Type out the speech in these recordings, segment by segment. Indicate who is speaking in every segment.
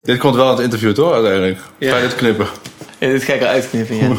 Speaker 1: Dit komt wel in het interview, toch? Uiteindelijk.
Speaker 2: Ja.
Speaker 1: Ga je dit knippen?
Speaker 2: Ja, dit ga ik eruit knippen, ja.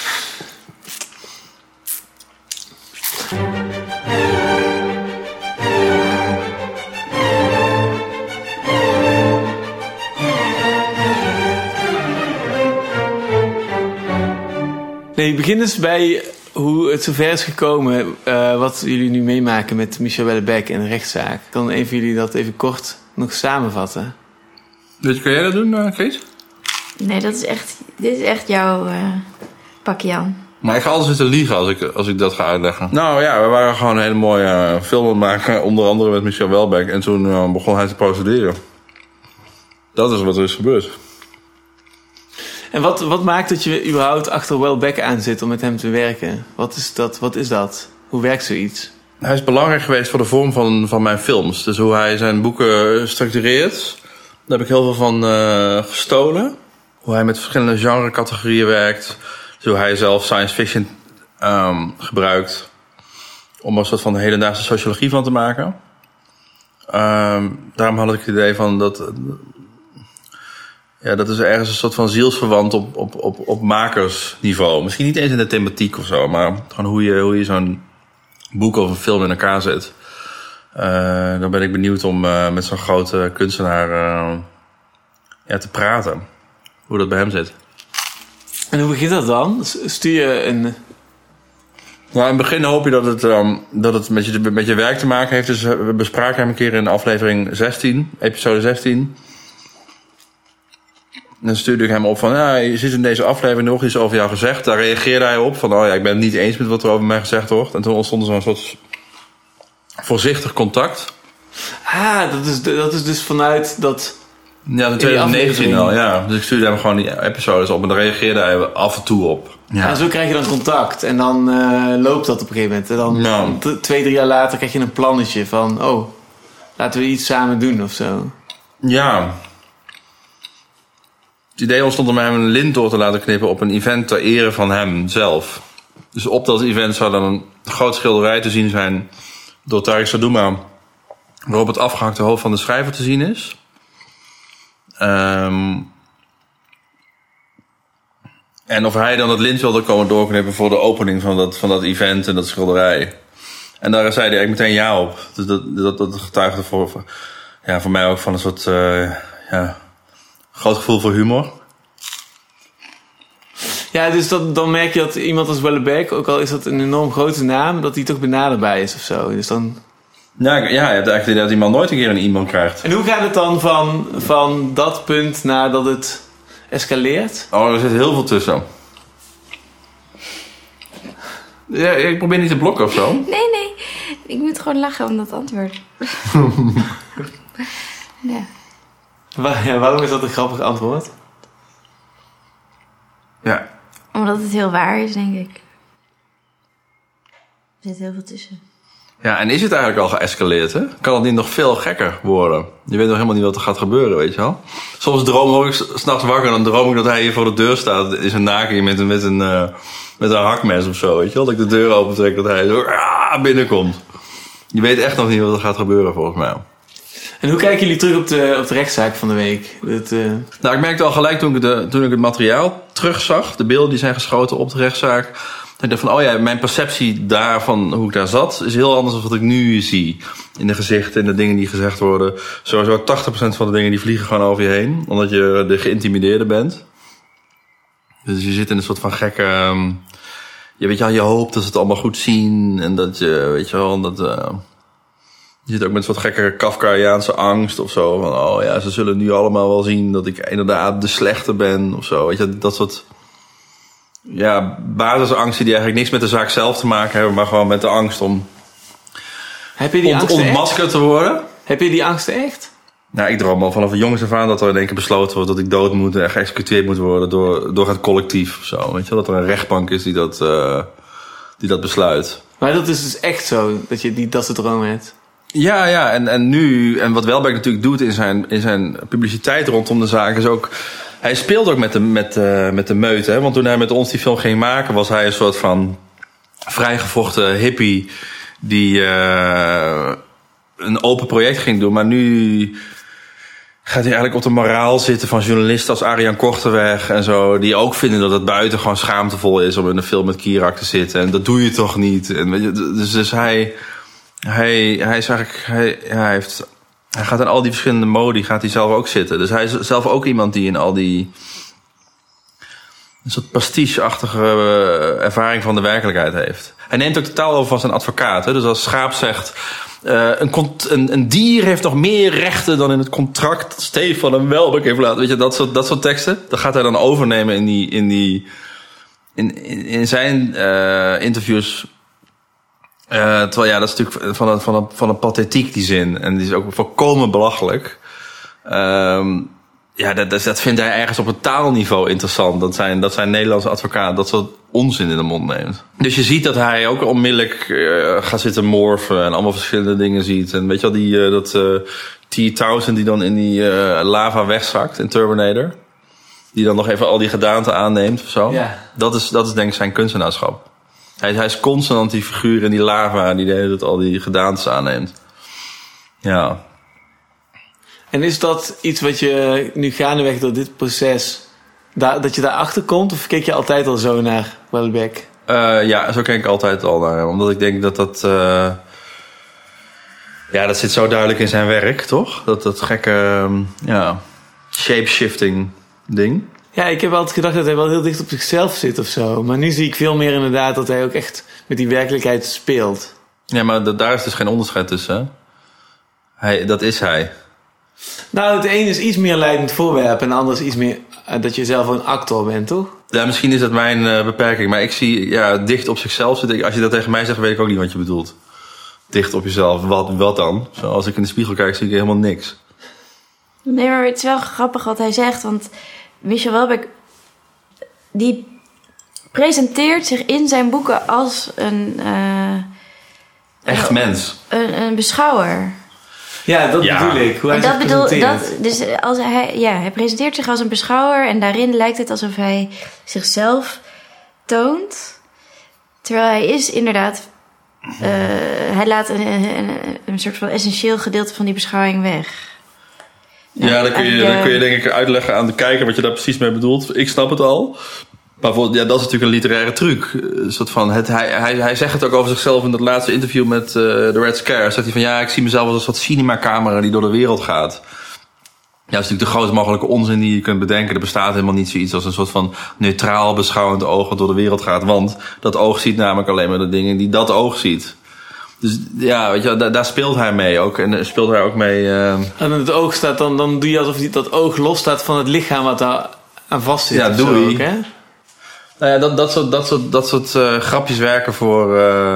Speaker 2: Nee, ik begin dus bij hoe het zover is gekomen, wat jullie nu meemaken met Michel Houellebecq en de rechtszaak. Kan een van jullie dat even kort nog samenvatten?
Speaker 1: Weet je, kan jij dat doen, Kees?
Speaker 3: Nee, dit is echt jouw pak, Jan.
Speaker 1: Maar ik ga altijd zitten liegen als ik dat ga uitleggen. Nou ja, we waren gewoon een hele mooie film aan het maken. Onder andere met Michel Houellebecq. En toen begon hij te procederen. Dat is wat er is gebeurd.
Speaker 2: En wat maakt dat je überhaupt achter Houellebecq aan zit om met hem te werken? Wat is dat? Hoe werkt zoiets?
Speaker 1: Hij is belangrijk geweest voor de vorm van mijn films. Dus hoe hij zijn boeken structureert. Daar heb ik heel veel van gestolen. Hoe hij met verschillende genrecategorieën werkt. Dus hoe hij zelf science fiction gebruikt. Om er een soort van hedendaagse sociologie van te maken. Daarom had ik het idee van dat... Ja, dat is ergens een soort van zielsverwant op makersniveau. Misschien niet eens in de thematiek of zo, maar gewoon hoe je zo'n boek of een film in elkaar zet. Dan ben ik benieuwd om met zo'n grote kunstenaar te praten. Hoe dat bij hem zit.
Speaker 2: En hoe begint dat dan? Stuur je een...
Speaker 1: Nou, in het begin hoop je dat het met je werk te maken heeft. Dus we bespraken hem een keer in aflevering 16, episode 16... En dan stuurde ik hem op van, ja, je ziet in deze aflevering nog iets over jou gezegd. Daar reageerde hij op van, oh ja, ik ben het niet eens met wat er over mij gezegd wordt. En toen ontstond er zo'n soort voorzichtig contact.
Speaker 2: Ah, dat is dus vanuit dat...
Speaker 1: Ja, in 2019 al, ja. Dus ik stuurde hem gewoon die episodes op en daar reageerde hij af en toe op.
Speaker 2: Ja. En zo krijg je dan contact en dan loopt dat op een gegeven moment. En dan 2-3 jaar later krijg je een plannetje van, oh, laten we iets samen doen of zo.
Speaker 1: Ja. Het idee ontstond om hem een lint door te laten knippen op een event ter ere van hem zelf. Dus op dat event zou dan een groot schilderij te zien zijn door Tariq Sadouma, waarop het afgehakte hoofd van de schrijver te zien is. En of hij dan het lint wilde komen doorknippen voor de opening van dat event en dat schilderij. En daar zei hij eigenlijk meteen ja op. Dus dat getuigde voor mij ook van een soort groot gevoel voor humor.
Speaker 2: Ja, dus dan merk je dat iemand als Houellebecq, ook al is dat een enorm grote naam, dat hij toch benaderbaar is of zo. Dus dan...
Speaker 1: Ja, je hebt eigenlijk idee dat die man nooit een keer een e-mail krijgt.
Speaker 2: En hoe gaat het dan van dat punt nadat het escaleert?
Speaker 1: Oh, er zit heel veel tussen. Ja, ik probeer niet te blokken of zo.
Speaker 3: Nee. Ik moet gewoon lachen om dat antwoord. Ja.
Speaker 2: Waarom is dat een grappig antwoord?
Speaker 1: Ja.
Speaker 3: Omdat het heel waar is, denk ik. Er zit heel veel tussen.
Speaker 1: Ja, en is het eigenlijk al geëscaleerd, hè? Kan het niet nog veel gekker worden? Je weet nog helemaal niet wat er gaat gebeuren, weet je wel? Soms droom ik 's nachts wakker en dan droom ik dat hij hier voor de deur staat in zijn naken met een hakmes of zo, weet je wel? Dat ik de deur opentrek, dat hij zo binnenkomt. Je weet echt nog niet wat er gaat gebeuren, volgens mij.
Speaker 2: En hoe kijken jullie terug op de rechtszaak van de week?
Speaker 1: Nou, ik merkte al gelijk toen ik het materiaal terugzag, de beelden die zijn geschoten op de rechtszaak, dat ik dacht van, oh ja, mijn perceptie daarvan, hoe ik daar zat, is heel anders dan wat ik nu zie. In de gezichten, in de dingen die gezegd worden. Sowieso 80% van de dingen die vliegen gewoon over je heen, omdat je de geïntimideerde bent. Dus je zit in een soort van gekke... je hoopt dat ze het allemaal goed zien en dat je, weet je wel, dat... Je zit ook met een soort gekke Kafkaiaanse angst of zo. Van, oh ja, ze zullen nu allemaal wel zien dat ik inderdaad de slechte ben of zo. Weet je, dat soort basisangsten die eigenlijk niks met de zaak zelf te maken hebben, maar gewoon met de angst om ontmaskerd te worden.
Speaker 2: Heb je die angsten echt?
Speaker 1: Nou, ik droom al vanaf een jongens af aan dat er in één keer besloten wordt dat ik dood moet en geëxecuteerd moet worden door het collectief of zo. Weet je, dat er een rechtbank is die dat besluit.
Speaker 2: Maar dat is dus echt zo, dat soort dromen hebt?
Speaker 1: Ja, en nu, en wat Houellebecq natuurlijk doet in zijn publiciteit rondom de zaak, is ook, hij speelt ook met de meute. Hè? Want toen hij met ons die film ging maken, was hij een soort van vrijgevochten hippie die een open project ging doen. Maar nu gaat hij eigenlijk op de moraal zitten van journalisten als Arjan Korteweg en zo. Die ook vinden dat het buiten gewoon schaamtevol is om in een film met Chirac te zitten. En dat doe je toch niet. En, weet je, dus hij is eigenlijk, hij gaat in al die verschillende modi, gaat hij zelf ook zitten. Dus hij is zelf ook iemand die in al die een soort pastiche-achtige ervaring van de werkelijkheid heeft. Hij neemt ook totaal over van zijn advocaat. Hè? Dus als Schaap zegt, een dier heeft nog meer rechten dan in het contract dat Stefan hem Welbeck heeft laten. Weet je, dat soort teksten. Dat gaat hij dan overnemen in zijn interviews. Terwijl ja, dat is natuurlijk van een pathetiek die zin. En die is ook volkomen belachelijk. Ja, dat vindt hij ergens op het taalniveau interessant. Dat zijn Nederlandse advocaten dat soort onzin in de mond neemt. Dus je ziet dat hij ook onmiddellijk gaat zitten morfen en allemaal verschillende dingen ziet. En weet je wel, dat T-1000 die dan in die lava wegzakt in Terminator. Die dan nog even al die gedaanten aanneemt of zo.
Speaker 2: Ja.
Speaker 1: Dat is denk ik zijn kunstenaarschap. Hij is constant die figuur in die lava die de hele tijd al die gedaantes aanneemt. Ja.
Speaker 2: En is dat iets wat je nu gaandeweg door dit proces, dat je daarachter komt? Of keek je altijd al zo naar Welbeck?
Speaker 1: Ja, zo kijk ik altijd al naar hem. Omdat ik denk dat ja, dat zit zo duidelijk in zijn werk, toch? Dat gekke, shape-shifting ding.
Speaker 2: Ja, ik heb altijd gedacht dat hij wel heel dicht op zichzelf zit of zo. Maar nu zie ik veel meer inderdaad dat hij ook echt met die werkelijkheid speelt.
Speaker 1: Ja, maar daar is dus geen onderscheid tussen, hè? Dat is hij.
Speaker 2: Nou, het een is iets meer leidend voorwerp en de ander is iets meer dat je zelf een actor bent, toch?
Speaker 1: Ja, misschien is dat mijn beperking. Maar ik zie, dicht op zichzelf zitten. Als je dat tegen mij zegt, weet ik ook niet wat je bedoelt. Dicht op jezelf, wat dan? Zo, als ik in de spiegel kijk, zie ik helemaal niks.
Speaker 3: Nee, maar het is wel grappig wat hij zegt. Want Michel Welbeck, die presenteert zich in zijn boeken als een
Speaker 1: Echt mens.
Speaker 3: Een beschouwer.
Speaker 2: Ja, dat bedoel ik. Hoe hij
Speaker 3: En dat
Speaker 2: zich
Speaker 3: bedoel
Speaker 2: presenteert.
Speaker 3: dus als hij presenteert zich als een beschouwer en daarin lijkt het alsof hij zichzelf toont. Terwijl hij is inderdaad, hij laat een soort van essentieel gedeelte van die beschouwing weg.
Speaker 1: Ja, dan kun je denk ik uitleggen aan de kijker wat je daar precies mee bedoelt. Ik snap het al. Maar dat is natuurlijk een literaire truc. Een soort van hij zegt het ook over zichzelf in dat laatste interview met The Red Scare. Zegt hij van ja, ik zie mezelf als een soort cinemacamera die door de wereld gaat. Ja, dat is natuurlijk de grootst mogelijke onzin die je kunt bedenken. Er bestaat helemaal niet zoiets als een soort van neutraal beschouwend oog dat door de wereld gaat. Want dat oog ziet namelijk alleen maar de dingen die dat oog ziet. Dus ja, weet je, daar speelt hij mee ook. En speelt hij ook mee. En
Speaker 2: het oog staat dan doe je alsof dat oog losstaat van het lichaam wat daar aan vast zit.
Speaker 1: Ja, doe
Speaker 2: ook, hè?
Speaker 1: Nou ja, dat soort grapjes werken voor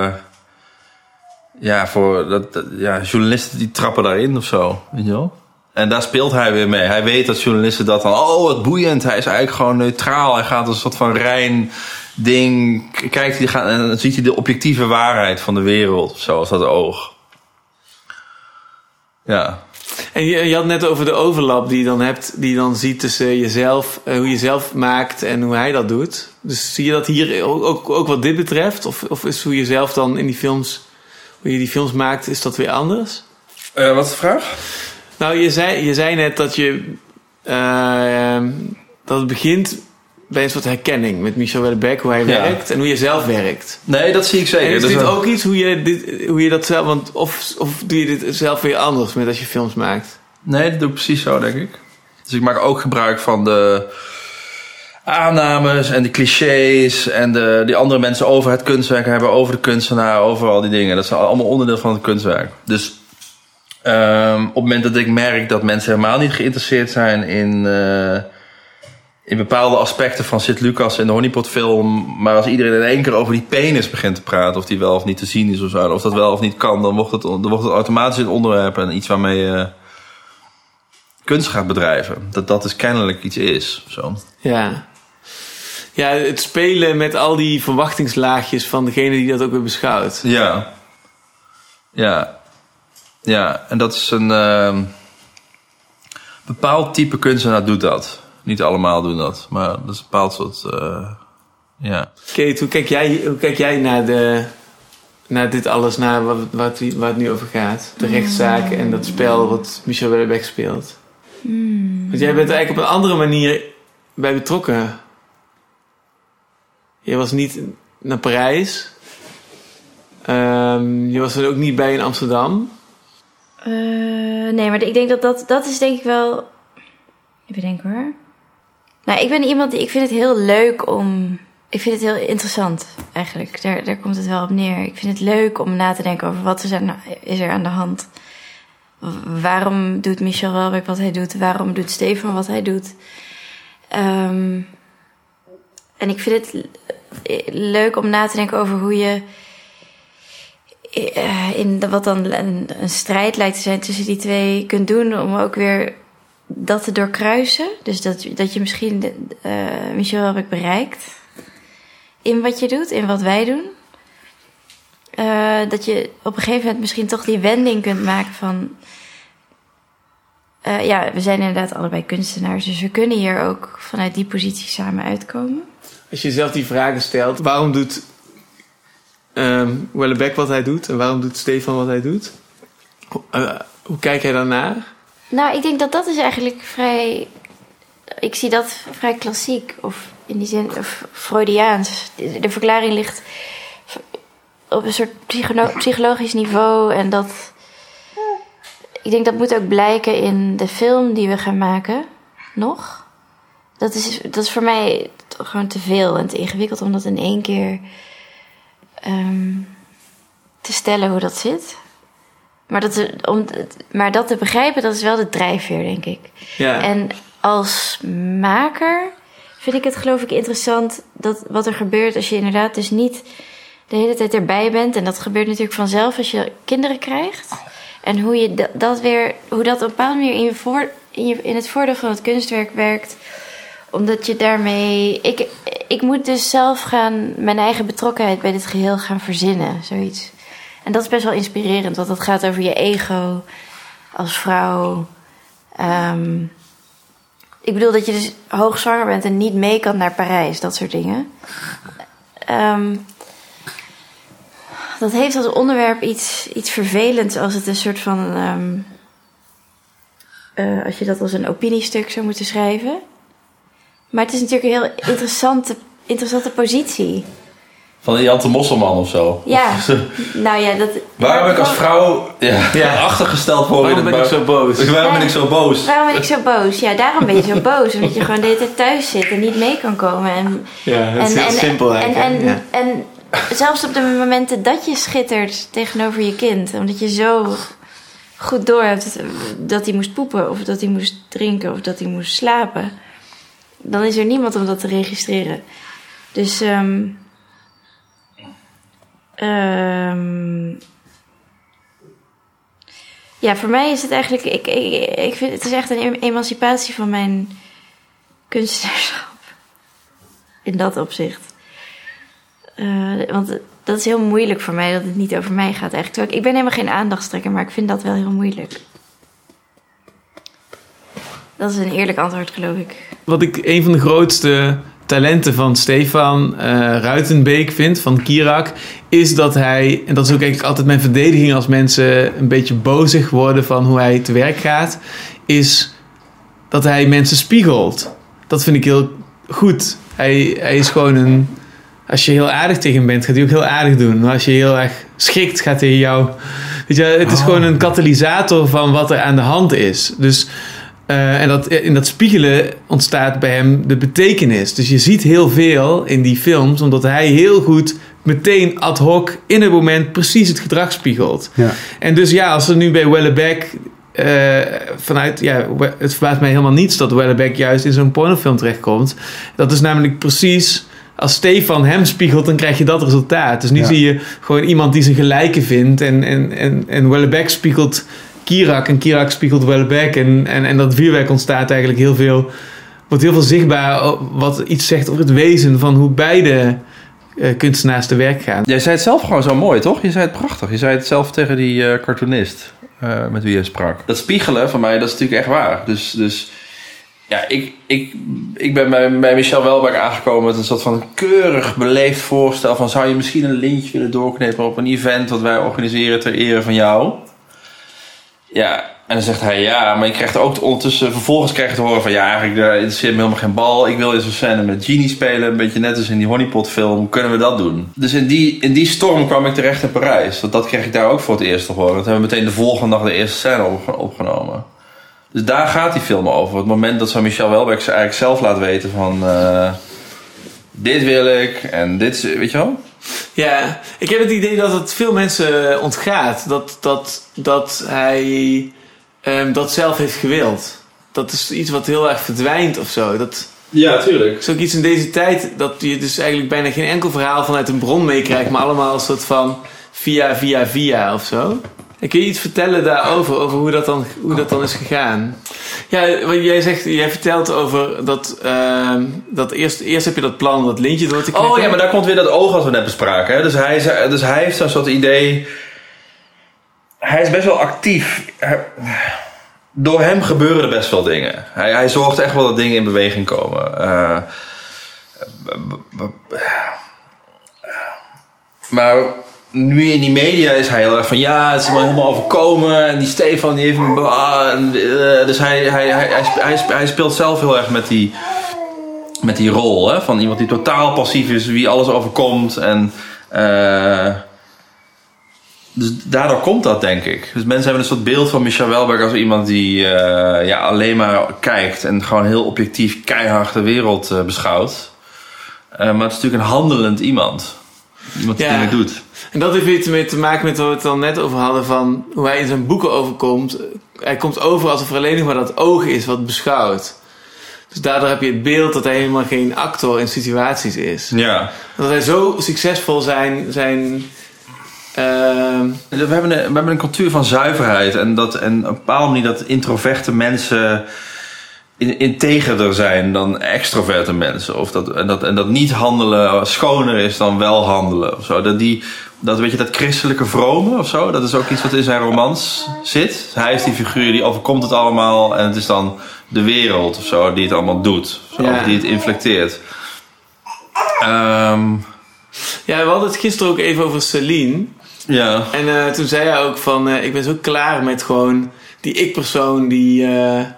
Speaker 1: journalisten die trappen daarin of zo, weet je wel. En daar speelt hij weer mee. Hij weet dat journalisten dat dan, wat boeiend, hij is eigenlijk gewoon neutraal. Hij gaat een soort van rein ding, kijkt hij en dan ziet hij de objectieve waarheid van de wereld of zo, als dat oog. Ja.
Speaker 2: En je had net over de overlap die je dan hebt, die je dan ziet tussen jezelf, hoe je zelf maakt en hoe hij dat doet. Dus zie je dat hier ook wat dit betreft? Of is hoe je zelf dan in die films, hoe je die films maakt, is dat weer anders?
Speaker 1: Wat is de vraag?
Speaker 2: Nou, je zei net dat dat het begint bij een soort herkenning met Michel Welbeck, hoe hij werkt en hoe je zelf werkt.
Speaker 1: Nee, dat zie ik zeker.
Speaker 2: En is dit ook iets hoe je dat zelf, want of doe je dit zelf weer anders met als je films maakt?
Speaker 1: Nee, dat doe ik precies zo, denk ik. Dus ik maak ook gebruik van de aannames en de clichés en die andere mensen over het kunstwerk hebben, over de kunstenaar, over al die dingen. Dat is allemaal onderdeel van het kunstwerk. Dus op het moment dat ik merk dat mensen helemaal niet geïnteresseerd zijn in bepaalde aspecten van Sint-Lucas in de Honeypot-film, maar als iedereen in één keer over die penis begint te praten, of die wel of niet te zien is of zo, of dat wel of niet kan, dan wordt het automatisch een onderwerp en iets waarmee je kunst gaat bedrijven. Dat is kennelijk iets is. Zo.
Speaker 2: Ja. Ja, het spelen met al die verwachtingslaagjes van degene die dat ook weer beschouwt.
Speaker 1: Ja. Ja. Ja, en dat is een bepaald type kunstenaar doet dat. Niet allemaal doen dat, maar dat is een bepaald soort, ja.
Speaker 2: Kate, hoe kijk jij naar dit alles, naar waar het nu over gaat? De rechtszaak en dat spel wat Michel Welbeck speelt. Want jij bent er eigenlijk op een andere manier bij betrokken. Je was niet naar Parijs. Je was er ook niet bij in Amsterdam.
Speaker 3: Nee, maar ik denk dat is denk ik wel... Even denken hoor. Nou, ik ben iemand die... Ik vind het heel leuk om... Ik vind het heel interessant, eigenlijk. Daar komt het wel op neer. Ik vind het leuk om na te denken over wat is er aan de hand. Waarom doet Michel Houellebecq wat hij doet? Waarom doet Stefan wat hij doet? En ik vind het leuk om na te denken over hoe je... wat dan een strijd lijkt te zijn tussen die twee kunt doen... om ook weer dat te doorkruisen. Dus dat je misschien Michel Houellebecq bereikt... in wat je doet, in wat wij doen. Dat je op een gegeven moment misschien toch die wending kunt maken van... we zijn inderdaad allebei kunstenaars... dus we kunnen hier ook vanuit die positie samen uitkomen.
Speaker 2: Als je zelf die vragen stelt... waarom doet Houellebecq wat hij doet... en waarom doet Stefan wat hij doet? Hoe kijk jij daarnaar?
Speaker 3: Nou, ik denk dat is eigenlijk vrij... Ik zie dat vrij klassiek, of in die zin of Freudiaans. De verklaring ligt op een soort psychologisch niveau. En dat... Ik denk dat moet ook blijken in de film die we gaan maken. Nog. Dat is voor mij gewoon te veel en te ingewikkeld om dat in één keer te stellen hoe dat zit. Maar dat te begrijpen, dat is wel de drijfveer, denk ik.
Speaker 2: Ja.
Speaker 3: En als maker vind ik het, geloof ik, interessant dat wat er gebeurt als je inderdaad dus niet de hele tijd erbij bent. En dat gebeurt natuurlijk vanzelf als je kinderen krijgt. En hoe je hoe dat op een bepaalde manier in het voordeel van het kunstwerk werkt. Omdat je daarmee... Ik moet dus zelf mijn eigen betrokkenheid bij dit geheel gaan verzinnen, zoiets. En dat is best wel inspirerend, want dat gaat over je ego als vrouw. Ik bedoel dat je dus hoogzwanger bent en niet mee kan naar Parijs, dat soort dingen. Dat heeft als onderwerp iets vervelends als het een soort van... als je dat als een opiniestuk zou moeten schrijven. Maar het is natuurlijk een heel interessante positie.
Speaker 1: Van Jan de Mosselman of zo.
Speaker 3: Ja, nou ja, dat...
Speaker 1: Waarom ik als vrouw achtergesteld word?
Speaker 2: Waarom ben ik zo boos?
Speaker 1: Waarom ben ik zo boos?
Speaker 3: Waarom ben ik zo boos? Ja, daarom ben je zo boos. Omdat je gewoon de hele tijd thuis zit en niet mee kan komen.
Speaker 2: Dat is heel simpel eigenlijk.
Speaker 3: En zelfs op de momenten dat je schittert tegenover je kind. Omdat je zo goed door hebt dat hij moest poepen. Of dat hij moest drinken. Of dat hij moest slapen. Dan is er niemand om dat te registreren. Dus... ja, voor mij is het eigenlijk... Ik vind het is echt een emancipatie van mijn kunstenaarschap. In dat opzicht. Want dat is heel moeilijk voor mij, dat het niet over mij gaat eigenlijk. Ik ben helemaal geen aandachtstrekker, maar ik vind dat wel heel moeilijk. Dat is een eerlijk antwoord, geloof ik.
Speaker 2: Wat ik een van de grootste talenten van Stefan Ruitenbeek vind, van Chirac, is dat hij, en dat is ook eigenlijk altijd mijn verdediging als mensen een beetje bozig worden van hoe hij te werk gaat, is dat hij mensen spiegelt. Dat vind ik heel goed. Hij is gewoon als je heel aardig tegen hem bent, gaat hij ook heel aardig doen. Maar als je heel erg schrikt, gaat hij jou... Weet je, het is gewoon een katalysator van wat er aan de hand is. Dus... en in dat spiegelen ontstaat bij hem de betekenis. Dus je ziet heel veel in die films, omdat hij heel goed meteen ad hoc in het moment precies het gedrag spiegelt. Ja. En dus als er nu bij Houellebecq het verbaast mij helemaal niets dat Houellebecq juist in zo'n pornofilm terechtkomt. Dat is namelijk precies, als Stefan hem spiegelt, dan krijg je dat resultaat. Dus nu zie je gewoon iemand die zijn gelijke vindt en Houellebecq spiegelt Chirac en Chirac spiegelt Houellebecq en dat vuurwerk ontstaat eigenlijk wordt heel veel zichtbaar wat iets zegt over het wezen van hoe beide kunstenaars te werk gaan.
Speaker 1: Jij zei het zelf gewoon zo mooi, toch? Je zei het prachtig. Je zei het zelf tegen die cartoonist met wie je sprak. Dat spiegelen van mij, dat is natuurlijk echt waar. Dus ja, ik ben bij Michel Houellebecq aangekomen met een soort van keurig beleefd voorstel van zou je misschien een lintje willen doorknippen op een event wat wij organiseren ter ere van jou? Ja, En dan zegt hij ja, maar je krijgt ook ondertussen... Vervolgens krijg je te horen van ja, eigenlijk interesseert me helemaal geen bal. Ik wil eens een scène met Genie spelen. Een beetje net als in die Honeypot film. Kunnen we dat doen? Dus in die storm kwam ik terecht in Parijs. Want dat kreeg ik daar ook voor het eerst te horen. Dat hebben we meteen de volgende dag de eerste scène opgenomen. Dus daar gaat die film over. Het moment dat zo Michel Houellebecq ze eigenlijk zelf laat weten van... dit wil ik en dit, weet je wel?
Speaker 2: Ja, ik heb het idee dat het veel mensen ontgaat. Dat hij dat zelf heeft gewild. Dat is iets wat heel erg verdwijnt of zo.
Speaker 1: Ja, tuurlijk.
Speaker 2: is ook iets in deze tijd dat je dus eigenlijk bijna geen enkel verhaal vanuit een bron meekrijgt, maar allemaal een soort van via of zo. En kun je iets vertellen daarover, over hoe dat dan is gegaan? Ja, wat jij vertelt over dat eerst heb je dat plan om dat lintje door te knippen.
Speaker 1: Oh ja, maar daar komt weer dat oog wat we net bespraken. Hè? Dus hij heeft zo'n soort idee... Hij is best wel actief. Door hem gebeuren er best veel dingen. Hij zorgt echt wel dat dingen in beweging komen. Maar nu in die media is hij heel erg van... Ja, het is me helemaal overkomen. En die Stefan die heeft me... Dus hij speelt zelf heel erg met die rol. Hè? Van iemand die totaal passief is. Wie alles overkomt. En... Dus daardoor komt dat, denk ik. Dus mensen hebben een soort beeld van Michel Houellebecq als iemand die alleen maar kijkt en gewoon heel objectief keihard de wereld beschouwt. Maar het is natuurlijk een handelend iemand. Iemand die dingen doet.
Speaker 2: En dat heeft iets mee te maken met wat we het dan net over hadden van hoe hij in zijn boeken overkomt. Hij komt over alsof er alleen nog maar dat oog is wat beschouwt. Dus daardoor heb je het beeld dat hij helemaal geen actor in situaties is.
Speaker 1: Ja.
Speaker 2: Dat hij zo succesvol zijn
Speaker 1: we hebben een cultuur van zuiverheid. En op een bepaalde manier dat introverte mensen integerder zijn dan extroverte mensen. En dat niet handelen schoner is dan wel handelen. Of zo. Dat christelijke vrome of zo. Dat is ook iets wat in zijn romans zit. Hij is die figuur die overkomt het allemaal. En het is dan de wereld of zo die het allemaal doet. Zo, ja. Die het inflecteert.
Speaker 2: Ja, we hadden het gisteren ook even over Celine.
Speaker 1: Ja.
Speaker 2: En toen zei hij ook van... ik ben zo klaar met gewoon die ik-persoon die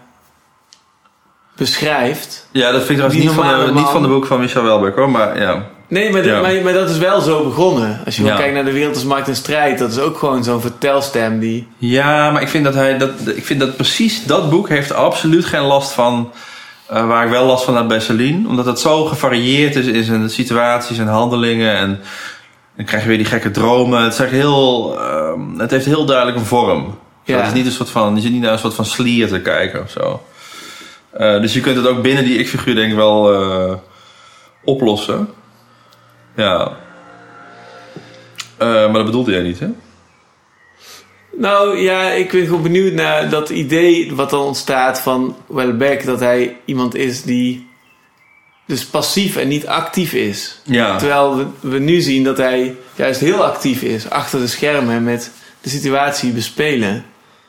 Speaker 2: beschrijft.
Speaker 1: Ja, dat vind ik trouwens niet van de boek van Michel Houellebecq hoor, maar ja.
Speaker 2: Nee, maar dat is wel zo begonnen. Als je kijkt naar De Wereld als Markt en Strijd, dat is ook gewoon zo'n vertelstem die...
Speaker 1: Ja, maar ik vind dat precies dat boek heeft absoluut geen last van... waar ik wel last van heb bij Celine. Omdat het zo gevarieerd is in zijn situaties en handelingen. En dan krijg je weer die gekke dromen. Het is echt het heeft heel duidelijk een vorm. Ja. Het is niet een soort van, je zit niet naar een soort van slier te kijken of zo. Dus je kunt het ook binnen die ik-figuur denk ik wel oplossen. Ja. Maar dat bedoelde jij niet, hè?
Speaker 2: Nou ja, ik ben gewoon benieuwd naar dat idee wat dan ontstaat van Houellebecq. Dat hij iemand is die dus passief en niet actief is. Ja. Terwijl we nu zien dat hij juist heel actief is. Achter de schermen met de situatie bespelen.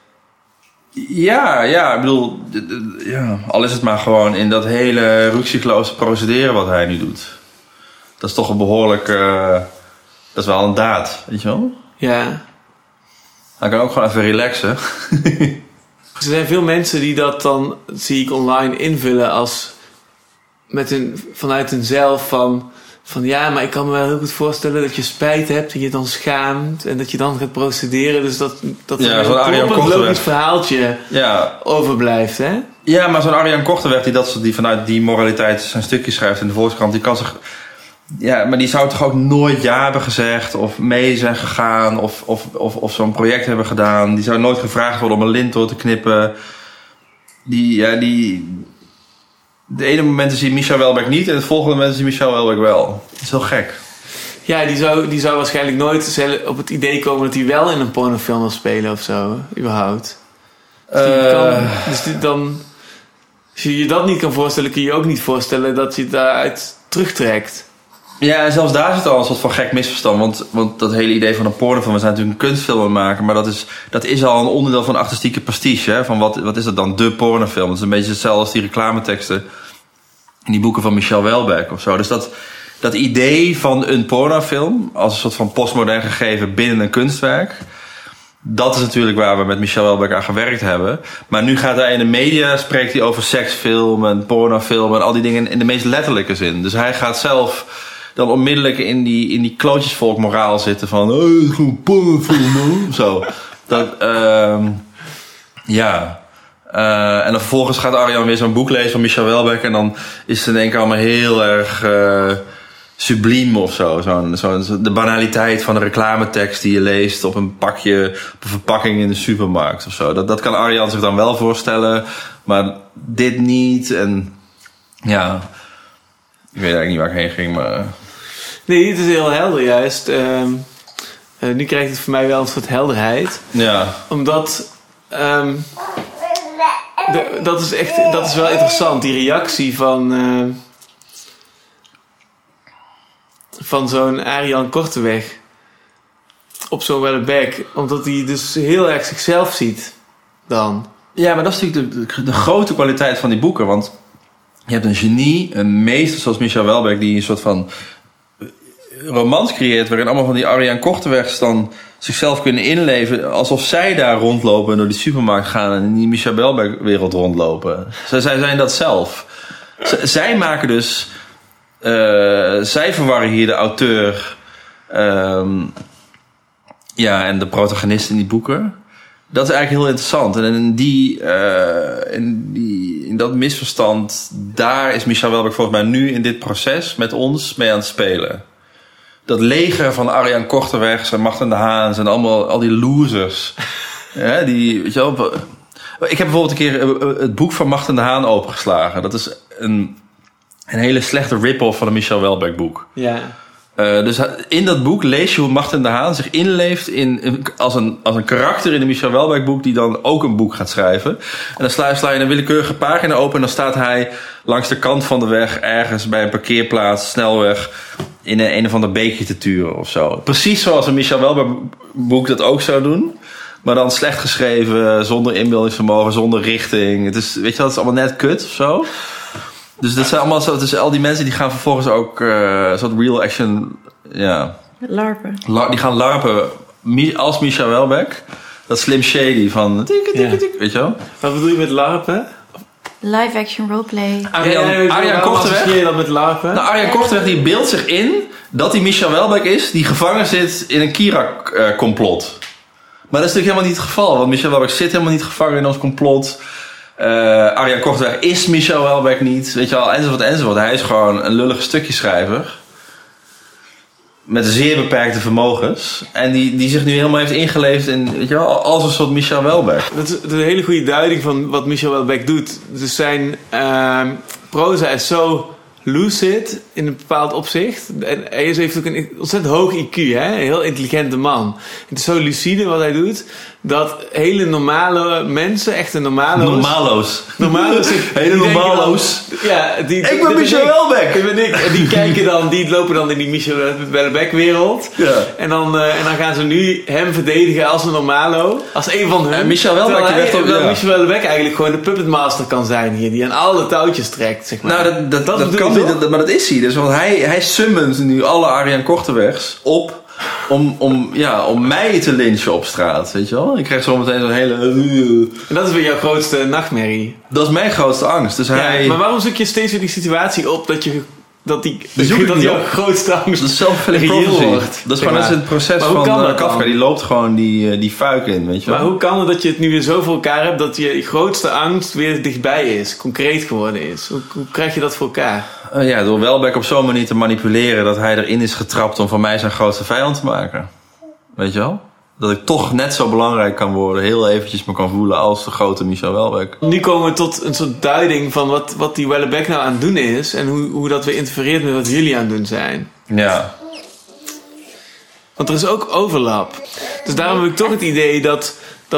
Speaker 1: Ja, ik bedoel... Ja, al is het maar gewoon in dat hele rukzichtloze procederen wat hij nu doet. Dat is toch een behoorlijk... dat is wel een daad, weet je wel?
Speaker 2: Ja.
Speaker 1: Hij kan ook gewoon even relaxen.
Speaker 2: Er zijn veel mensen die dat dan, zie ik online, invullen als vanuit hunzelf van ja, maar ik kan me wel heel goed voorstellen dat je spijt hebt en je dan schaamt en dat je dan gaat procederen. Dus dat
Speaker 1: ja,
Speaker 2: er een logisch verhaaltje overblijft, hè?
Speaker 1: Ja, maar zo'n Arjan Korteweg die vanuit die moraliteit zijn stukje schrijft in de Volkskrant, die kan zich... Ja, maar die zou toch ook nooit ja hebben gezegd of mee zijn gegaan of zo'n project hebben gedaan. Die zou nooit gevraagd worden om een lint door te knippen. De ene moment is hij Michel Houellebecq niet en het volgende moment is hij Michel Houellebecq wel. Dat is heel gek.
Speaker 2: Ja, die zou waarschijnlijk nooit op het idee komen dat hij wel in een pornofilm wil spelen of zo, überhaupt. Als je je dat niet kan voorstellen, kun je ook niet voorstellen dat je daaruit terugtrekt.
Speaker 1: Ja, en zelfs daar zit al een soort van gek misverstand. Want dat hele idee van een pornofilm, we zijn natuurlijk een kunstfilm maken, maar dat is al een onderdeel van artistieke pastiche. Hè? Van wat is dat dan, de pornofilm? Dat is een beetje hetzelfde als die reclameteksten in die boeken van Michel Houellebecq of zo. Dus dat idee van een pornofilm als een soort van postmodern gegeven binnen een kunstwerk, Dat is natuurlijk waar we met Michel Houellebecq aan gewerkt hebben. Maar nu gaat hij in de media, spreekt hij over seksfilm en pornofilm en al die dingen in de meest letterlijke zin. Dus hij gaat zelf dan onmiddellijk in die klootjesvolk moraal zitten van gewoon pornofilm, zo. Dat, ja. En dan vervolgens gaat Arjan weer zo'n boek lezen van Michel Houellebecq en dan is het in één keer allemaal heel erg subliem of zo. De banaliteit van de reclametekst die je leest op een pakje, op een verpakking in de supermarkt of zo. Dat kan Arjan zich dan wel voorstellen, maar dit niet. En ja, ik weet eigenlijk niet waar ik heen ging, maar...
Speaker 2: Nee, het is heel helder juist. Nu krijgt het voor mij wel een soort helderheid.
Speaker 1: Ja.
Speaker 2: Omdat... dat is wel interessant, die reactie van zo'n Arjan Korteweg op zo'n Houellebecq. Omdat hij dus heel erg zichzelf ziet dan.
Speaker 1: Ja, maar dat is natuurlijk de grote kwaliteit van die boeken. Want je hebt een genie, een meester zoals Michel Houellebecq, die een soort van romans creëert waarin allemaal van die Arjan Kortewegs dan zichzelf kunnen inleven alsof zij daar rondlopen en door die supermarkt gaan en in die Michel Houellebecq wereld rondlopen. Zij zijn dat zelf. Zij maken dus... zij verwarren hier de auteur en de protagonist in die boeken. Dat is eigenlijk heel interessant. En in dat misverstand, daar is Michel Houellebecq volgens mij nu in dit proces met ons mee aan het spelen. Dat leger van Arjan Kortewegs en Marten de Haans en al die losers. Ja, die, weet je wel, ik heb bijvoorbeeld een keer het boek van Marten de Haan opengeslagen. Dat is een hele slechte rip-off van een Michel Houellebecq boek.
Speaker 2: Ja.
Speaker 1: Dus in dat boek lees je hoe Marten de Haan zich inleeft als een karakter in een Michel Houellebecq boek die dan ook een boek gaat schrijven. En dan sla je een willekeurige pagina open en dan staat hij langs de kant van de weg ergens bij een parkeerplaats, snelweg, in een of ander beekje te turen of zo. Precies zoals een Michel Houellebecq boek dat ook zou doen. Maar dan slecht geschreven, zonder inbeeldingsvermogen, zonder richting. Het is, weet je wel, het is allemaal net kut of zo. Dus dat zijn allemaal zo. Dus al die mensen die gaan vervolgens ook soort real action, ja.
Speaker 3: Larpen.
Speaker 1: Die gaan larpen als Michel Houellebecq. Dat Slim Shady van weet je wel?
Speaker 2: Wat bedoel je met larpen?
Speaker 3: Live action roleplay.
Speaker 1: Arjan Korteweg.
Speaker 2: Zie je dat met larpen?
Speaker 1: Nou, Arjan Korteweg die beeldt zich in dat hij Michel Houellebecq is die gevangen zit in een Chirac-complot. Maar dat is natuurlijk helemaal niet het geval. Want Michel Houellebecq zit helemaal niet gevangen in ons complot. Arjan Korteweg is Michel Houellebecq niet. Weet je wel, enzovoort. Hij is gewoon een lullige stukjeschrijver. Met zeer beperkte vermogens. En die zich nu helemaal heeft ingeleefd in, weet je wel, als een soort Michel Houellebecq.
Speaker 2: Dat is een hele goede duiding van wat Michel Houellebecq doet. Dus zijn proza is zo lucid in een bepaald opzicht. En hij heeft ook een ontzettend hoog IQ, hè? Een heel intelligente man. Het is zo lucide wat hij doet, dat hele normale mensen, echte normalo's. Hele normalo's. Ja, ik ben Michel Houellebecq. Dat ben ik. En die lopen dan in die Michel Houellebecq wereld. Ja. En dan gaan ze nu hem verdedigen als een normalo. Als een van hun.
Speaker 1: Michel Houellebecq
Speaker 2: Michel Houellebecq eigenlijk gewoon de puppetmaster kan zijn hier. Die aan alle touwtjes trekt, zeg maar.
Speaker 1: Nou, dat kan niet, maar dat is hij. Dus, want hij summons nu alle Arjan Kortewegs op om mij te lynchen op straat, weet je wel? Ik krijg zo meteen zo'n hele...
Speaker 2: En dat is weer jouw grootste nachtmerrie.
Speaker 1: Dat is mijn grootste angst. Dus
Speaker 2: maar waarom zoek je steeds weer die situatie op dat jouw grootste angst
Speaker 1: dat is zelfvervulling wordt? Dat is gewoon het proces van Kafka. Die loopt gewoon die fuik in, weet je wel?
Speaker 2: Maar hoe kan het dat je het nu weer zo voor elkaar hebt dat je grootste angst weer dichtbij is, concreet geworden is? Hoe krijg je dat voor elkaar?
Speaker 1: Door Houellebecq op zo'n manier te manipuleren dat hij erin is getrapt om van mij zijn grootste vijand te maken. Weet je wel? Dat ik toch net zo belangrijk kan worden, heel eventjes me kan voelen als de grote Michel Houellebecq.
Speaker 2: Nu komen we tot een soort duiding van wat die Houellebecq nou aan het doen is en hoe dat weer interfereert met wat jullie aan het doen zijn.
Speaker 1: Ja.
Speaker 2: Want er is ook overlap. Dus daarom heb ik toch het idee dat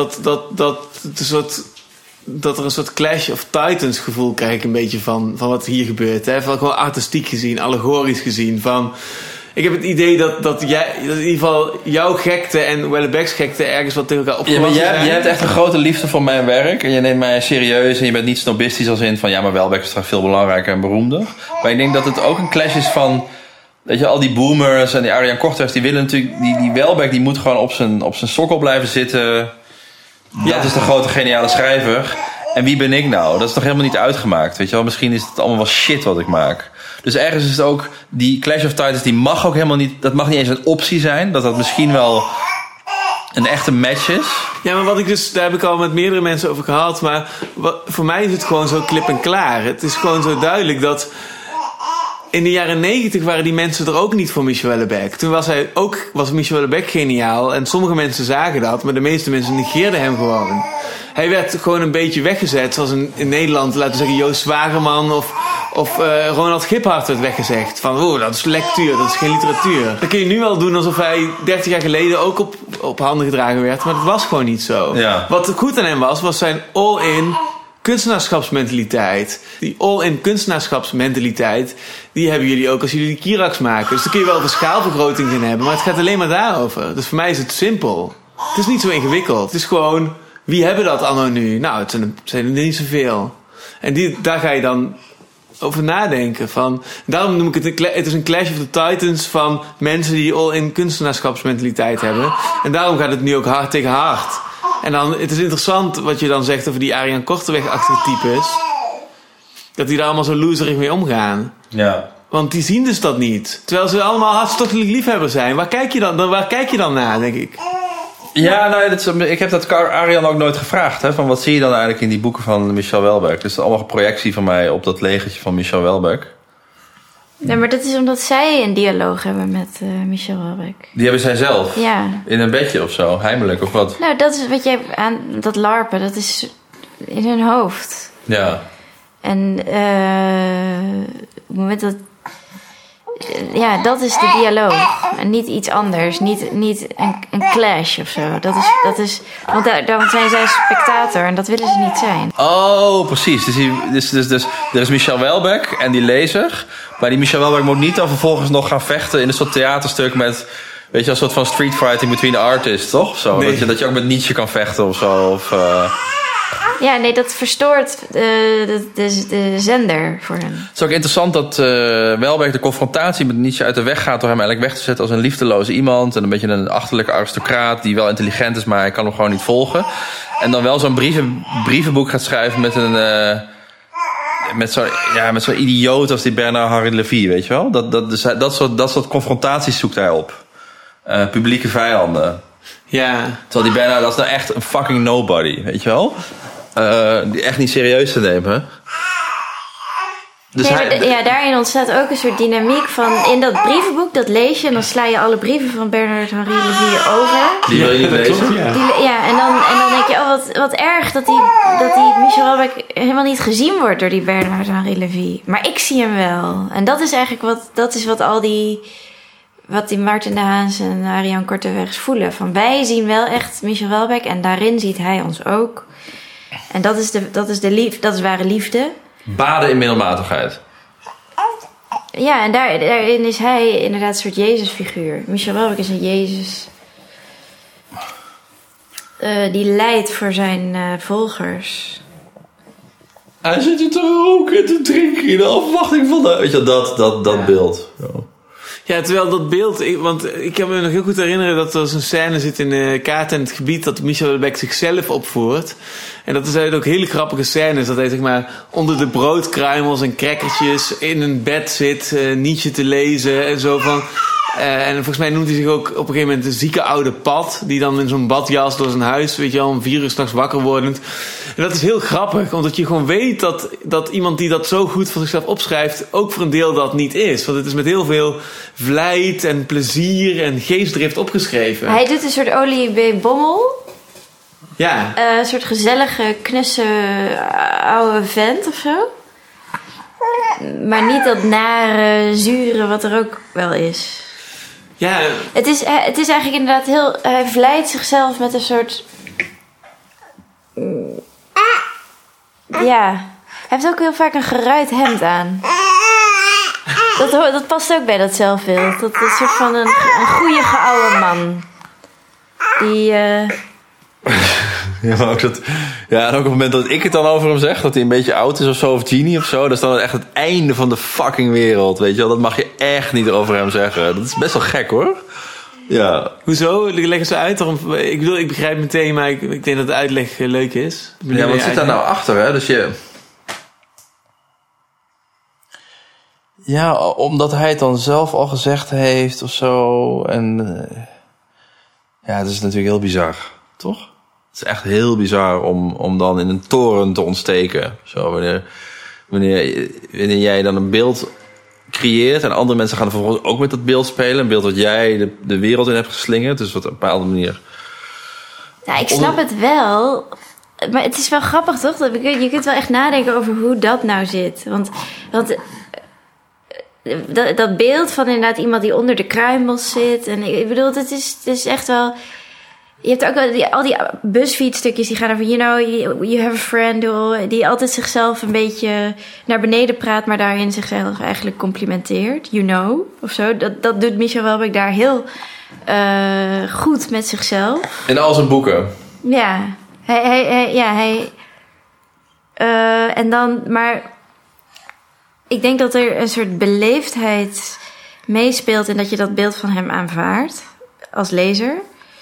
Speaker 2: er een soort Clash of Titans gevoel krijg ik een beetje van wat hier gebeurt. Hè? Van gewoon artistiek gezien, allegorisch gezien. Ik heb het idee dat in ieder geval jouw gekte en Houellebecq's gekte ergens wat tegen elkaar opgewassen zijn.
Speaker 1: Jij hebt echt een grote liefde voor mijn werk. En je neemt mij serieus en je bent niet snobistisch als in van ja, maar Houellebecq is toch veel belangrijker en beroemder. Maar ik denk dat het ook een clash is van Weet je, al die boomers en die Arjan Korteweg, die willen natuurlijk... Die Welbeck, die moet gewoon op zijn sokkel blijven zitten. Dat is de grote geniale schrijver. En wie ben ik nou? Dat is toch helemaal niet uitgemaakt, weet je wel? Misschien is het allemaal wel shit wat ik maak. Dus ergens is het ook... Die Clash of Titans, die mag ook helemaal niet... Dat mag niet eens een optie zijn. Dat misschien wel een echte match is.
Speaker 2: Ja, maar daar heb ik al met meerdere mensen over gehad. Maar voor mij is het gewoon zo klip en klaar. Het is gewoon zo duidelijk dat... In de jaren 90 waren die mensen er ook niet voor Michel Houellebecq. Toen was Michel Houellebecq geniaal. En sommige mensen zagen dat, maar de meeste mensen negeerden hem gewoon. Hij werd gewoon een beetje weggezet. Zoals in Nederland, laten we zeggen, Joost Zwagerman of Ronald Giphart werd weggezegd. Van, dat is lectuur, dat is geen literatuur. Dat kun je nu wel doen alsof hij 30 jaar geleden ook op handen gedragen werd. Maar dat was gewoon niet zo.
Speaker 1: Ja.
Speaker 2: Wat goed aan hem was zijn all-in... kunstenaarschapsmentaliteit. Die all-in kunstenaarschapsmentaliteit, die hebben jullie ook als jullie die Kirax maken. Dus daar kun je wel een schaalvergroting in hebben, maar het gaat alleen maar daarover. Dus voor mij is het simpel. Het is niet zo ingewikkeld. Het is gewoon, wie hebben dat anno nu? Nou, het zijn er niet zoveel. En daar ga je dan over nadenken. Daarom noem ik het is een Clash of the Titans van mensen die all-in kunstenaarschapsmentaliteit hebben. En daarom gaat het nu ook hard tegen hard. En dan, het is interessant wat je dan zegt over die Arjan Korteweg-achtige types. Dat die daar allemaal zo loserig mee omgaan.
Speaker 1: Ja.
Speaker 2: Want die zien dus dat niet. Terwijl ze allemaal hartstochtelijk liefhebber zijn. Waar kijk je dan naar, denk ik?
Speaker 1: Ja, ik heb dat Arjan ook nooit gevraagd. Hè, van wat zie je dan eigenlijk in die boeken van Michel Houellebecq? Dus allemaal een projectie van mij op dat legertje van Michel Houellebecq.
Speaker 3: Nee, maar dat is omdat zij een dialoog hebben met Michel Houellebecq.
Speaker 1: Die hebben zij zelf?
Speaker 3: Ja.
Speaker 1: In een bedje of zo? Heimelijk of wat?
Speaker 3: Nou, dat is wat jij aan dat larpen, dat is in hun hoofd.
Speaker 1: Ja.
Speaker 3: En op het moment dat... Ja, dat is de dialoog. En niet iets anders. Niet een clash of zo. Dat is want dan zijn zij spectator en dat willen ze niet zijn.
Speaker 1: Oh, precies. Dus er is Michel Houellebecq en die lezer. Maar die Michel Houellebecq moet niet dan vervolgens nog gaan vechten in een soort theaterstuk met... Weet je, een soort van street fighting between artists, toch? Zo, nee. Dat je ook met Nietzsche kan vechten of zo. Of,
Speaker 3: Ja, nee, dat verstoort de zender voor hem.
Speaker 1: Het is ook interessant dat Houellebecq de confrontatie met Nietzsche uit de weg gaat... door hem eigenlijk weg te zetten als een liefdeloze iemand... en een beetje een achterlijke aristocraat die wel intelligent is... maar hij kan hem gewoon niet volgen. En dan wel zo'n brievenboek gaat schrijven met een... met zo'n idioot als die Bernard-Henri Lévy, weet je wel? Dat soort confrontaties zoekt hij op. Publieke vijanden.
Speaker 2: Ja.
Speaker 1: Terwijl die Bernard, dat is nou echt een fucking nobody, weet je wel? Die echt niet serieus te nemen. Dus
Speaker 3: daarin ontstaat ook een soort dynamiek van... In dat brievenboek, dat lees je... en dan sla je alle brieven van Bernard-Henri Lévy over.
Speaker 1: Die wil je niet lezen?
Speaker 2: Klopt, ja.
Speaker 3: En dan denk je... Oh, wat erg dat die Michel Houellebecq helemaal niet gezien wordt... door die Bernard-Henri Lévy. Maar ik zie hem wel. En dat is eigenlijk wat die Maarten de Haans en Arjan Korteweg voelen. Van wij zien wel echt Michel Houellebecq... en daarin ziet hij ons ook. En dat is ware liefde...
Speaker 1: Baden in middelmatigheid.
Speaker 3: Ja, en daarin is hij inderdaad een soort Jezusfiguur. Michel Houellebecq is een Jezus. Die lijdt voor zijn volgers.
Speaker 1: Hij zit hier te roken en te drinken in de afwachting van de... Weet je, dat beeld. Zo.
Speaker 2: Ja, terwijl dat beeld... Want ik kan me nog heel goed herinneren dat er zo'n scène zit in Kaart en het Gebied... dat Michel Houellebecq zichzelf opvoert. En dat zijn ook hele grappige scènes. Dat hij zeg maar onder de broodkruimels en crackertjes in een bed zit... Nietzsche te lezen en zo van... en volgens mij noemt hij zich ook op een gegeven moment een zieke oude Pat... die dan in zo'n badjas door zijn huis, weet je wel, om 4 uur 's nachts wakker wordend. En dat is heel grappig, omdat je gewoon weet dat iemand die dat zo goed voor zichzelf opschrijft... ook voor een deel dat niet is. Want het is met heel veel vlijt en plezier en geestdrift opgeschreven.
Speaker 3: Hij doet een soort Olie B. Bommel.
Speaker 2: Ja.
Speaker 3: Een soort gezellige, knusse, oude vent of zo. Maar niet dat nare, zure wat er ook wel is.
Speaker 2: Ja.
Speaker 3: Het is eigenlijk inderdaad heel... Hij vlijt zichzelf met een soort... Ja. Hij heeft ook heel vaak een geruit hemd aan. Dat past ook bij dat zelfbeeld. Dat is soort van een goeie oude man. Die...
Speaker 1: Ja, maar ook dat, ja, en ook op het moment dat ik het dan over hem zeg, dat hij een beetje oud is of zo, of genie of zo, dat is dan echt het einde van de fucking wereld, weet je wel. Dat mag je echt niet over hem zeggen. Dat is best wel gek, hoor. Ja.
Speaker 2: Hoezo? Leg eens uit. Ik begrijp meteen, maar ik denk dat de uitleg leuk is.
Speaker 1: Ja, wat zit daar nou achter, hè? Dus ja, omdat hij het dan zelf al gezegd heeft of zo. En ja, het is natuurlijk heel bizar, toch? Het is echt heel bizar om dan in een toren te ontsteken. Zo, wanneer jij dan een beeld creëert en andere mensen gaan er vervolgens ook met dat beeld spelen. Een beeld wat jij de wereld in hebt geslingerd. Dus op een bepaalde manier.
Speaker 3: Nou, ik snap het wel. Maar het is wel grappig, toch? Je kunt wel echt nadenken over hoe dat nou zit. Want dat beeld van inderdaad iemand die onder de kruimels zit. En ik bedoel, het is echt wel... Je hebt ook al die BuzzFeed-stukjes die gaan over... you have a friend die altijd zichzelf een beetje naar beneden praat... maar daarin zichzelf eigenlijk complimenteert. Of zo. Dat doet Michel Houellebecq daar heel goed met zichzelf.
Speaker 1: In al zijn boeken.
Speaker 3: Ja. En dan... Maar ik denk dat er een soort beleefdheid meespeelt... in dat je dat beeld van hem aanvaardt als lezer...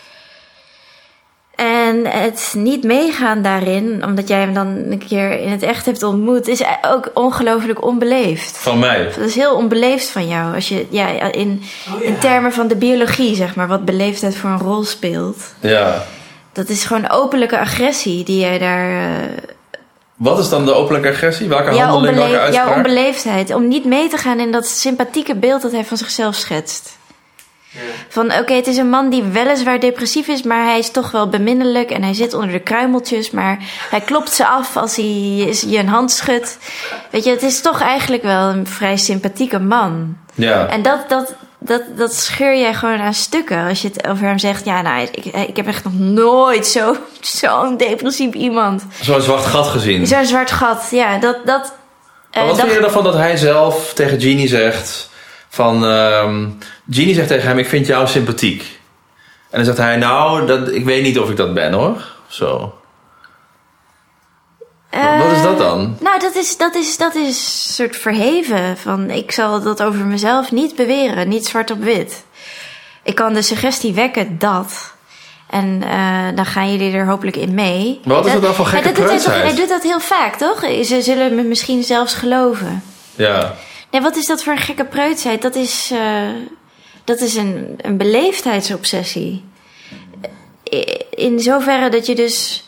Speaker 3: En het niet meegaan daarin, omdat jij hem dan een keer in het echt hebt ontmoet, is ook ongelooflijk onbeleefd.
Speaker 1: Van mij?
Speaker 3: Dat is heel onbeleefd van jou. Als je in termen van de biologie, zeg maar, wat beleefdheid voor een rol speelt.
Speaker 1: Ja.
Speaker 3: Dat is gewoon openlijke agressie die jij daar...
Speaker 1: Wat is dan de openlijke agressie? Welke handeling, welke uitspraak?
Speaker 3: Jouw onbeleefdheid. Om niet mee te gaan in dat sympathieke beeld dat hij van zichzelf schetst. Ja. Van oké, het is een man die weliswaar depressief is, maar hij is toch wel beminnelijk en hij zit onder de kruimeltjes, maar hij klopt ze af als hij je een hand schudt. Weet je, het is toch eigenlijk wel een vrij sympathieke man. Ja. En dat scheur jij gewoon aan stukken als je het over hem zegt. Ja, nou, ik heb echt nog nooit zo'n depressief iemand.
Speaker 1: Zo'n zwart gat gezien.
Speaker 3: Zo'n zwart gat, ja.
Speaker 1: Maar wat vind je ervan dat hij zelf tegen Genie zegt... Genie zegt tegen hem, ik vind jou sympathiek. En dan zegt hij, nou, ik weet niet of ik dat ben, hoor. Zo. Wat is dat dan?
Speaker 3: Nou, dat is een soort verheven. Van, ik zal dat over mezelf niet beweren. Niet zwart op wit. Ik kan de suggestie wekken dat. En dan gaan jullie er hopelijk in mee.
Speaker 1: Maar wat is dat dan voor gekke preutsheid?
Speaker 3: Hij doet dat heel vaak, toch? Ze zullen me misschien zelfs geloven.
Speaker 1: Ja.
Speaker 3: Nee, wat is dat voor een gekke preutsheid? Dat is een beleefdheidsobsessie. In zoverre dat je dus...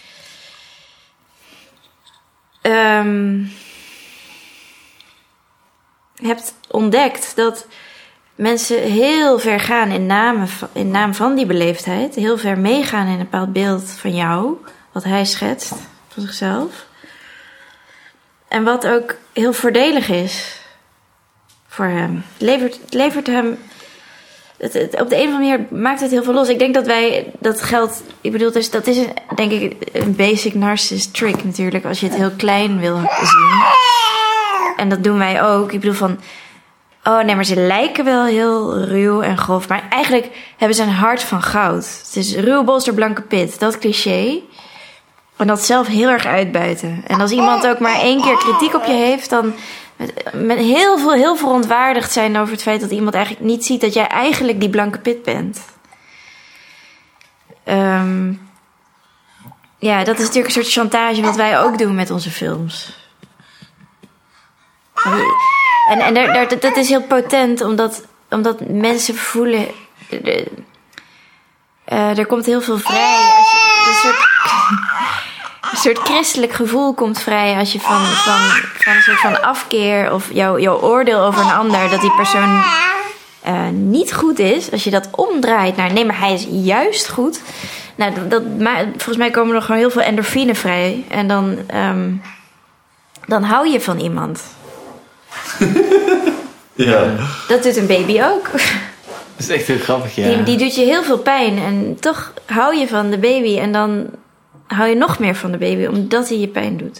Speaker 3: hebt ontdekt dat mensen heel ver gaan in naam van die beleefdheid. Heel ver meegaan in een bepaald beeld van jou. Wat hij schetst van zichzelf. En wat ook heel voordelig is... voor hem. Het levert hem... op de een of andere manier maakt het heel veel los. Ik denk dat wij dat geld... Ik bedoel, dus dat is denk ik een basic narcissist trick natuurlijk. Als je het heel klein wil zien. En dat doen wij ook. Ik bedoel van... Oh nee, maar ze lijken wel heel ruw en grof. Maar eigenlijk hebben ze een hart van goud. Het is ruw bolster blanke pit. Dat cliché. En dat zelf heel erg uitbuiten. En als iemand ook maar 1 keer kritiek op je heeft... dan... met heel verontwaardigd zijn over het feit dat iemand eigenlijk niet ziet dat jij eigenlijk die blanke pit bent. Ja, dat is natuurlijk een soort chantage wat wij ook doen met onze films. En dat is heel potent, omdat mensen voelen... Er komt heel veel vrij. Een soort christelijk gevoel komt vrij als je van een soort van afkeer of jouw oordeel over een ander, dat die persoon niet goed is. Als je dat omdraait naar nee, maar hij is juist goed. Nou, volgens mij komen er gewoon heel veel endorfine vrij. En dan hou je van iemand.
Speaker 1: Ja.
Speaker 3: Dat doet een baby ook.
Speaker 2: Dat is echt heel grappig, ja.
Speaker 3: Die doet je heel veel pijn en toch hou je van de baby en dan hou je nog meer van de baby omdat hij je pijn doet.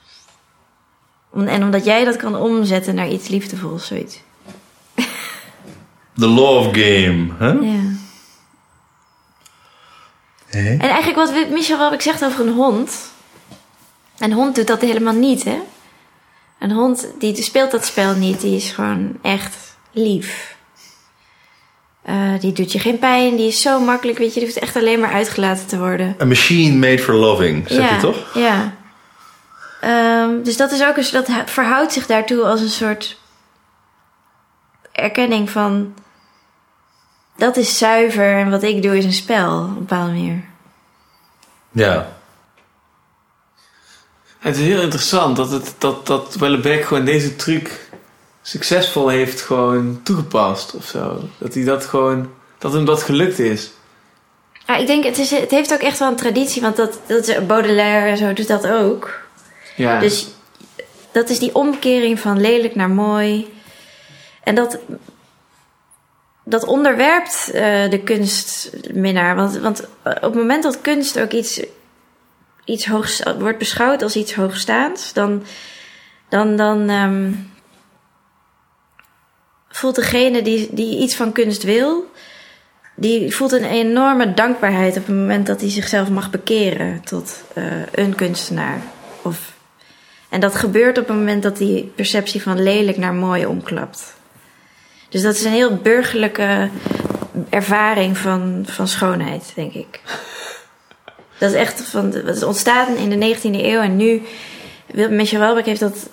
Speaker 3: En omdat jij dat kan omzetten naar iets liefdevols, zoiets.
Speaker 1: The love game, hè?
Speaker 3: Ja.
Speaker 1: Nee.
Speaker 3: En eigenlijk wat Michel Houellebecq zegt over een hond. Een hond doet dat helemaal niet, hè? Een hond die speelt dat spel niet. Die is gewoon echt lief. Die doet je geen pijn. Die is zo makkelijk, weet je. Die hoeft echt alleen maar uitgelaten te worden.
Speaker 1: A machine made for loving, zegt hij toch?
Speaker 3: Ja. Dus dat is ook dat verhoudt zich daartoe als een soort erkenning van... Dat is zuiver en wat ik doe is een spel, op een bepaalde manier.
Speaker 1: Ja.
Speaker 2: Het is heel interessant dat Houellebecq gewoon deze truc succesvol heeft gewoon toegepast of zo. Dat hij dat gewoon... Dat hem dat gelukt is.
Speaker 3: Ja, ik denk, het heeft ook echt wel een traditie, want dat is Baudelaire en zo doet dat ook.
Speaker 2: Ja.
Speaker 3: Dus dat is die omkering van lelijk naar mooi. En dat onderwerpt de kunstminnaar. Want op het moment dat kunst ook iets hoogs wordt beschouwd als iets hoogstaands, dan voelt degene die iets van kunst wil, die voelt een enorme dankbaarheid op het moment dat hij zichzelf mag bekeren tot een kunstenaar. En dat gebeurt op het moment dat die perceptie van lelijk naar mooi omklapt. Dus dat is een heel burgerlijke ervaring van schoonheid, denk ik. Dat is echt het is ontstaan in de 19e eeuw en nu... Michel Houellebecq heeft dat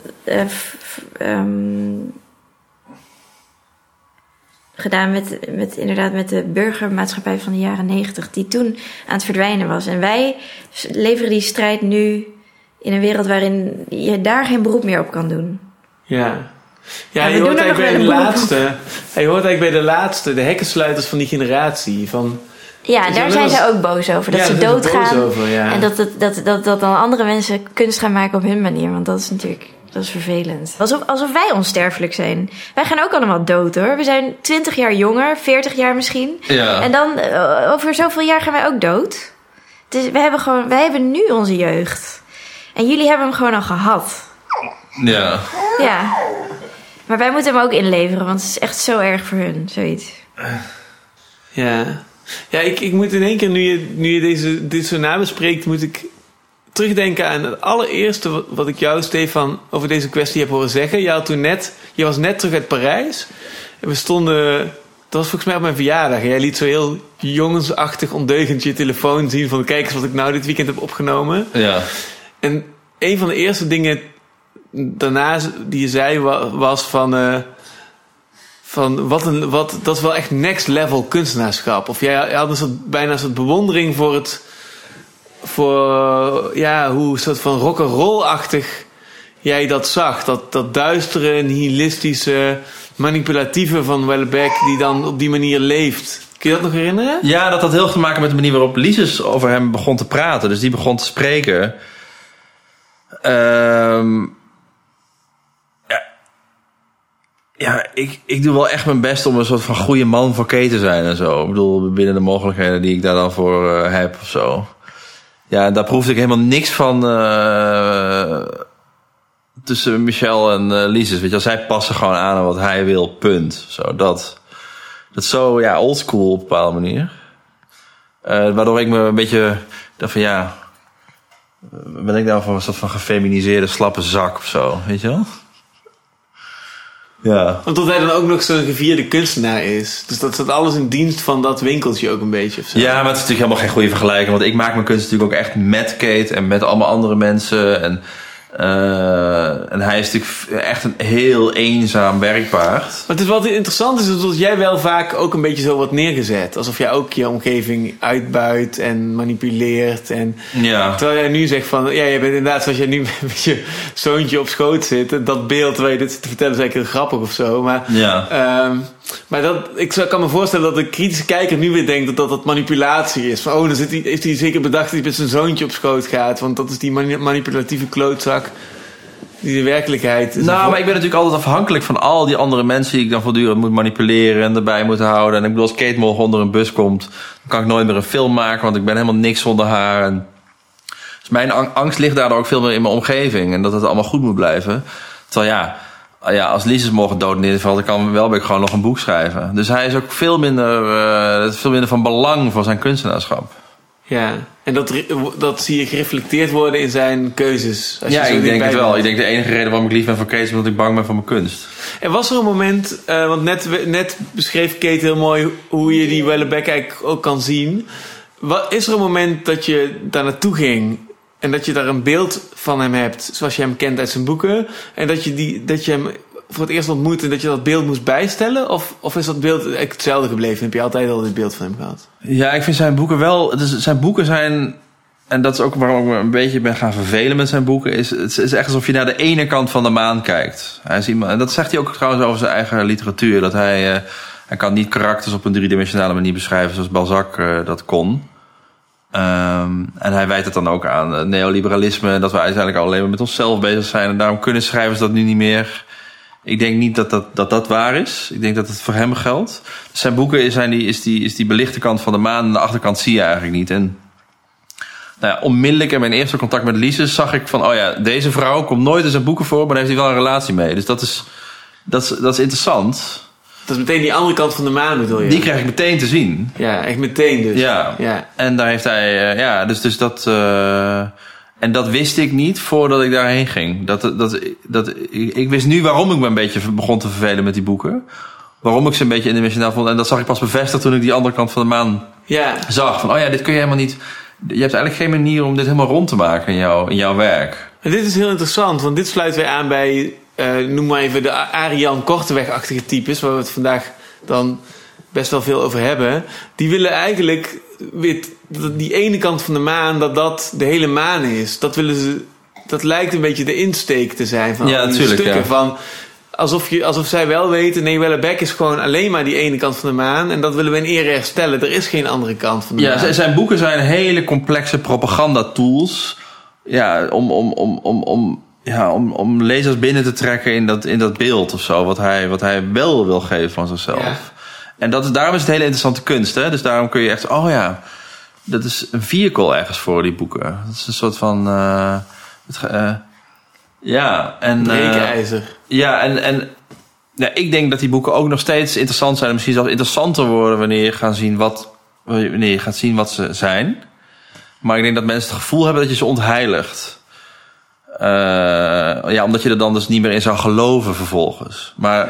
Speaker 3: gedaan met de burgermaatschappij van de jaren 90... die toen aan het verdwijnen was. En wij leveren die strijd nu in een wereld waarin je daar geen beroep meer op kan doen.
Speaker 2: Ja. Ja, je hoort eigenlijk bij de laatste, de hekkensluiters van die generatie.
Speaker 3: Ja, daar zijn ze ook boos over. Dat ze doodgaan. En dat dan andere mensen kunst gaan maken op hun manier. Want dat is vervelend. Alsof wij onsterfelijk zijn. Wij gaan ook allemaal dood, hoor. We zijn 20 jaar jonger, 40 jaar misschien. Ja. En dan over zoveel jaar gaan wij ook dood. Dus wij hebben nu onze jeugd. En jullie hebben hem gewoon al gehad.
Speaker 1: Ja.
Speaker 3: Ja. Maar wij moeten hem ook inleveren, want het is echt zo erg voor hun, zoiets.
Speaker 2: Ja. Ja, ik moet in één keer, nu je dit zo nabespreekt, moet ik terugdenken aan het allereerste wat ik jou, Stefan, over deze kwestie heb horen zeggen. Je was net terug uit Parijs. En we stonden, dat was volgens mij op mijn verjaardag. En jij liet zo heel jongensachtig ondeugend je telefoon zien van, kijk eens wat ik nou dit weekend heb opgenomen.
Speaker 1: Ja.
Speaker 2: En een van de eerste dingen daarna die je zei was van dat is wel echt next level kunstenaarschap. Of jij had bijna een soort bewondering hoe een soort van rock'n'roll-achtig jij dat zag. Dat duistere, nihilistische, manipulatieve van Houellebecq die dan op die manier leeft. Kun je dat nog herinneren?
Speaker 1: Ja, dat had heel veel te maken met de manier waarop Lises over hem begon te praten. Dus die begon te spreken. Ja, ik doe wel echt mijn best om een soort van goede man voor Kate te zijn en zo. Ik bedoel, binnen de mogelijkheden die ik daar dan voor heb of zo. Ja, daar proefde ik helemaal niks van tussen Michel en Lises. Weet je, zij passen gewoon aan wat hij wil, punt. Zo, dat is zo, ja, oldschool op een bepaalde manier. Waardoor ik me een beetje dacht van, ja, ben ik nou van een soort van gefeminiseerde slappe zak of zo, weet je wel? Ja.
Speaker 2: Omdat hij dan ook nog zo'n gevierde kunstenaar is. Dus dat staat alles in dienst van dat winkeltje ook een beetje. Of zo.
Speaker 1: Ja, maar het is natuurlijk helemaal geen goede vergelijking. Want ik maak mijn kunst natuurlijk ook echt met Kate en met allemaal andere mensen. En hij is natuurlijk echt een heel eenzaam werkpaard. Maar
Speaker 2: het is wat interessant is dat jij wel vaak ook een beetje zo wordt neergezet. Alsof jij ook je omgeving uitbuit en manipuleert. En
Speaker 1: ja.
Speaker 2: Terwijl jij nu zegt van, ja, je bent inderdaad zoals jij nu met je zoontje op schoot zit. Dat beeld waar je dit zit te vertellen is eigenlijk heel grappig of zo. Maar,
Speaker 1: ja.
Speaker 2: Maar ik kan me voorstellen dat de kritische kijker nu weer denkt dat manipulatie is. Van, dan heeft hij zeker bedacht dat hij met zijn zoontje op schoot gaat. Want dat is die manipulatieve klootzak die de werkelijkheid is.
Speaker 1: Nou, maar ik ben natuurlijk altijd afhankelijk van al die andere mensen die ik dan voortdurend moet manipuleren en erbij moet houden. En ik bedoel, als Kate morgen onder een bus komt, dan kan ik nooit meer een film maken, want ik ben helemaal niks zonder haar. En dus mijn angst ligt daardoor ook veel meer in mijn omgeving en dat het allemaal goed moet blijven. Terwijl ja, als Lises morgen dood neervalt, dan kan Houellebecq gewoon nog een boek schrijven. Dus hij is ook veel minder van belang voor zijn kunstenaarschap.
Speaker 2: Ja, en dat zie je gereflecteerd worden in zijn keuzes. Als
Speaker 1: Ja,
Speaker 2: je zo
Speaker 1: ik denk
Speaker 2: dichtbij
Speaker 1: het wel.
Speaker 2: bent.
Speaker 1: Ik denk de enige reden waarom ik lief ben voor Kate is omdat ik bang ben voor mijn kunst.
Speaker 2: En was er een moment, want net beschreef Kate heel mooi hoe je die Wellebeck eigenlijk ook kan zien. Is er een moment dat je daar naartoe ging en dat je daar een beeld van hem hebt, zoals je hem kent uit zijn boeken, en dat je hem voor het eerst ontmoet en dat je dat beeld moest bijstellen? Of is dat beeld eigenlijk hetzelfde gebleven? Heb je altijd al dit beeld van hem gehad?
Speaker 1: Ja, ik vind zijn boeken wel... zijn boeken zijn... En dat is ook waarom ik me een beetje ben gaan vervelen met zijn boeken. Het is echt alsof je naar de ene kant van de maan kijkt. Hij is iemand, en dat zegt hij ook trouwens over zijn eigen literatuur. Dat hij kan niet karakters op een driedimensionale manier beschrijven zoals Balzac dat kon. En hij wijt het dan ook aan neoliberalisme. Dat we eigenlijk alleen maar met onszelf bezig zijn. En daarom kunnen schrijvers dat nu niet meer. Ik denk niet dat waar is. Ik denk dat het voor hem geldt. Dus zijn boeken is die belichte kant van de maan. En de achterkant zie je eigenlijk niet. En nou ja, onmiddellijk in mijn eerste contact met Lise zag ik van... oh ja, deze vrouw komt nooit in zijn boeken voor... maar daar heeft hij wel een relatie mee. Dus dat is interessant. Dat
Speaker 2: is meteen die andere kant van de maan, bedoel je?
Speaker 1: Die krijg ik meteen te zien.
Speaker 2: Ja, echt meteen dus.
Speaker 1: Ja. En daar heeft hij... dus dat... en dat wist ik niet voordat ik daarheen ging. Ik wist nu waarom ik me een beetje begon te vervelen met die boeken. Waarom ik ze een beetje indimensionaal vond. En dat zag ik pas bevestigd toen ik die andere kant van de maan zag. Van, oh ja, dit kun je helemaal niet... Je hebt eigenlijk geen manier om dit helemaal rond te maken in jouw werk.
Speaker 2: En dit is heel interessant, want dit sluit weer aan bij... noem maar even de Arian Korteweg-achtige types... waar we het vandaag dan best wel veel over hebben. Die willen eigenlijk... die ene kant van de maan, dat de hele maan is. Dat lijkt een beetje de insteek te zijn van die stukken. Ja. Van, alsof zij wel weten... nee, Wellebeck is gewoon alleen maar die ene kant van de maan... en dat willen we in ere herstellen. Er is geen andere kant van de maan.
Speaker 1: Ja, zijn boeken zijn hele complexe propaganda-tools... Ja, om lezers binnen te trekken in dat beeld of zo... wat hij wel wil geven van zichzelf. Ja. En daarom is het hele interessante kunst. Hè? Dus daarom kun je echt... oh ja, dat is een vehicle ergens voor die boeken. Dat is een soort van...
Speaker 2: breekijzer.
Speaker 1: Ik denk dat die boeken ook nog steeds interessant zijn... en misschien zelfs interessanter worden wanneer je gaat zien wat ze zijn. Maar ik denk dat mensen het gevoel hebben dat je ze ontheiligt. Omdat je er dan dus niet meer in zou geloven vervolgens. Maar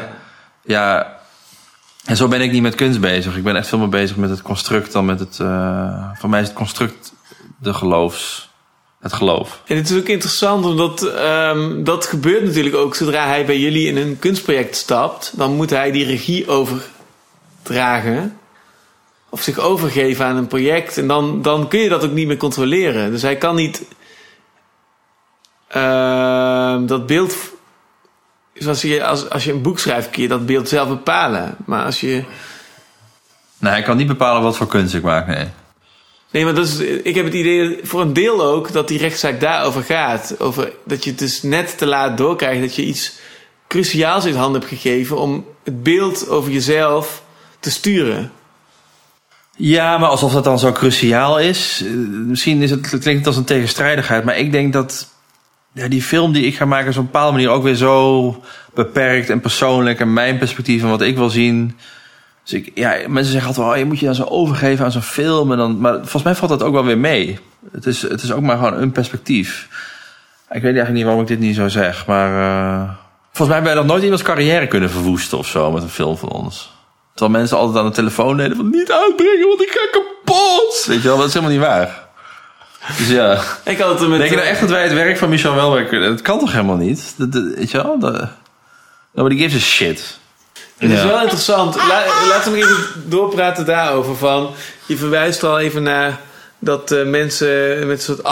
Speaker 1: en zo ben ik niet met kunst bezig. Ik ben echt veel meer bezig met het construct dan met het... voor mij is het construct het geloof.
Speaker 2: En het is ook interessant, omdat dat gebeurt natuurlijk ook zodra hij bij jullie in een kunstproject stapt. Dan moet hij die regie overdragen. Of zich overgeven aan een project. En dan kun je dat ook niet meer controleren. Dus hij kan niet dat beeld... Zoals als je een boek schrijft, kun je dat beeld zelf bepalen. Maar als je...
Speaker 1: Nee, hij kan niet bepalen wat voor kunst ik maak, nee.
Speaker 2: Nee, maar ik heb het idee voor een deel ook dat die rechtszaak daarover gaat. Over dat je het dus net te laat doorkrijgt dat je iets cruciaals uit handen hebt gegeven om het beeld over jezelf te
Speaker 1: Ja, maar alsof dat dan zo cruciaal is. Misschien klinkt het als een tegenstrijdigheid, maar ik denk dat die film die ik ga maken is op een bepaalde manier ook weer zo beperkt en persoonlijk en mijn perspectief en wat ik wil zien. Dus mensen zeggen altijd wel, je moet je dan zo overgeven aan zo'n film. Maar volgens mij valt dat ook wel weer mee. Het is ook maar gewoon een perspectief. Ik weet eigenlijk niet waarom ik dit niet zo zeg. Maar volgens mij hebben wij nog nooit iemands carrière kunnen verwoesten of zo met een film van ons. Terwijl mensen altijd aan de telefoon deden van niet uitbrengen, want ik ga kapot. Weet je wel, dat is helemaal niet waar. Dus ja.
Speaker 2: Ik had het
Speaker 1: denk je nou echt dat wij het werk van Michel Houellebecq kunnen? Dat kan toch helemaal niet? Weet je wel? Nobody gives a shit.
Speaker 2: Het is wel interessant. Laten we nog even doorpraten daarover. Van, je verwijst al even naar dat mensen met een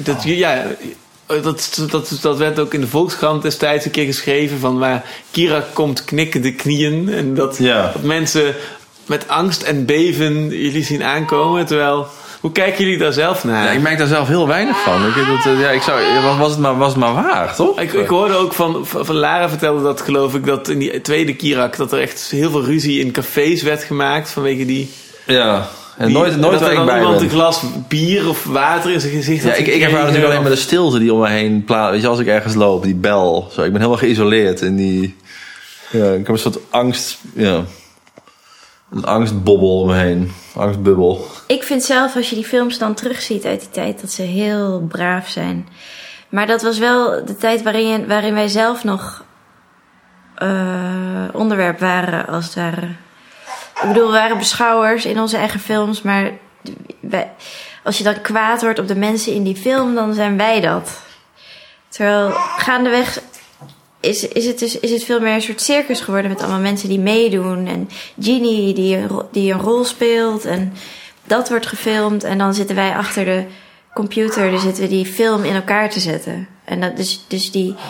Speaker 2: soort... Dat werd ook in de Volkskrant destijds een keer geschreven. Van waar Kira komt knikkende knieën. En dat mensen met angst en beven jullie zien aankomen. Terwijl... Hoe kijken jullie daar zelf naar?
Speaker 1: Ja, ik merk daar zelf heel weinig van. Was het maar waar, toch?
Speaker 2: Ik hoorde ook van Lara vertelde dat, geloof ik, dat in die tweede Kirak dat er echt heel veel ruzie in cafés werd gemaakt vanwege die...
Speaker 1: Ja, en nooit dat waar ik bij
Speaker 2: iemand
Speaker 1: ben.
Speaker 2: Een glas bier of water in zijn gezicht had
Speaker 1: ik ervaar natuurlijk alleen maar de stilte die om me heen plaatst. Weet je, als ik ergens loop, die bel. Zo, ik ben helemaal geïsoleerd in die... Ja, ik heb een soort angst, een angstbobbel om me heen. Angstbubbel.
Speaker 3: Ik vind zelf, als je die films dan terugziet uit die tijd, dat ze heel braaf zijn. Maar dat was wel de tijd waarin wij zelf nog onderwerp waren, als het ware. Ik bedoel, we waren beschouwers in onze eigen films, maar als je dan kwaad wordt op de mensen in die film, dan zijn wij dat. Terwijl gaandeweg is het veel meer een soort circus geworden met allemaal mensen die meedoen. En Genie die een rol speelt en dat wordt gefilmd. En dan zitten wij achter de computer, dus zitten we die film in elkaar te zetten. En dat, dus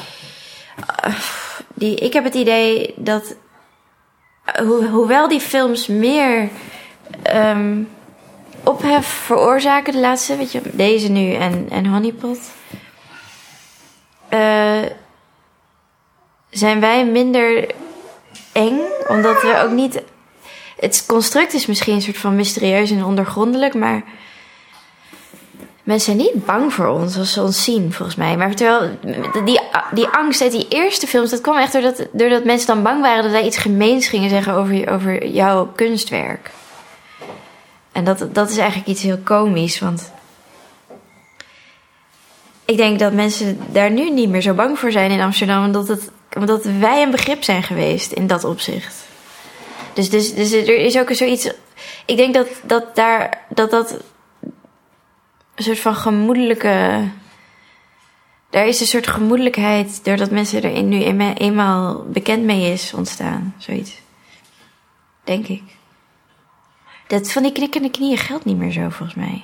Speaker 3: ik heb het idee dat hoewel die films meer ophef veroorzaken, de laatste, weet je, deze nu en Honeypot, zijn wij minder eng, omdat we ook niet... Het construct is misschien een soort van mysterieus en ondergrondelijk, maar mensen zijn niet bang voor ons als ze ons zien, volgens mij. Maar terwijl die angst uit die eerste films, dat kwam echt doordat mensen dan bang waren dat wij iets gemeens gingen zeggen over jouw kunstwerk. En dat is eigenlijk iets heel komisch, want ik denk dat mensen daar nu niet meer zo bang voor zijn in Amsterdam, omdat wij een begrip zijn geweest in dat opzicht. Dus er is ook zoiets. Ik denk dat een soort van gemoedelijke. Daar is een soort gemoedelijkheid doordat mensen er nu eenmaal bekend mee is ontstaan. Zoiets. Denk ik. Dat van die knikkende knieën geldt niet meer zo, volgens mij.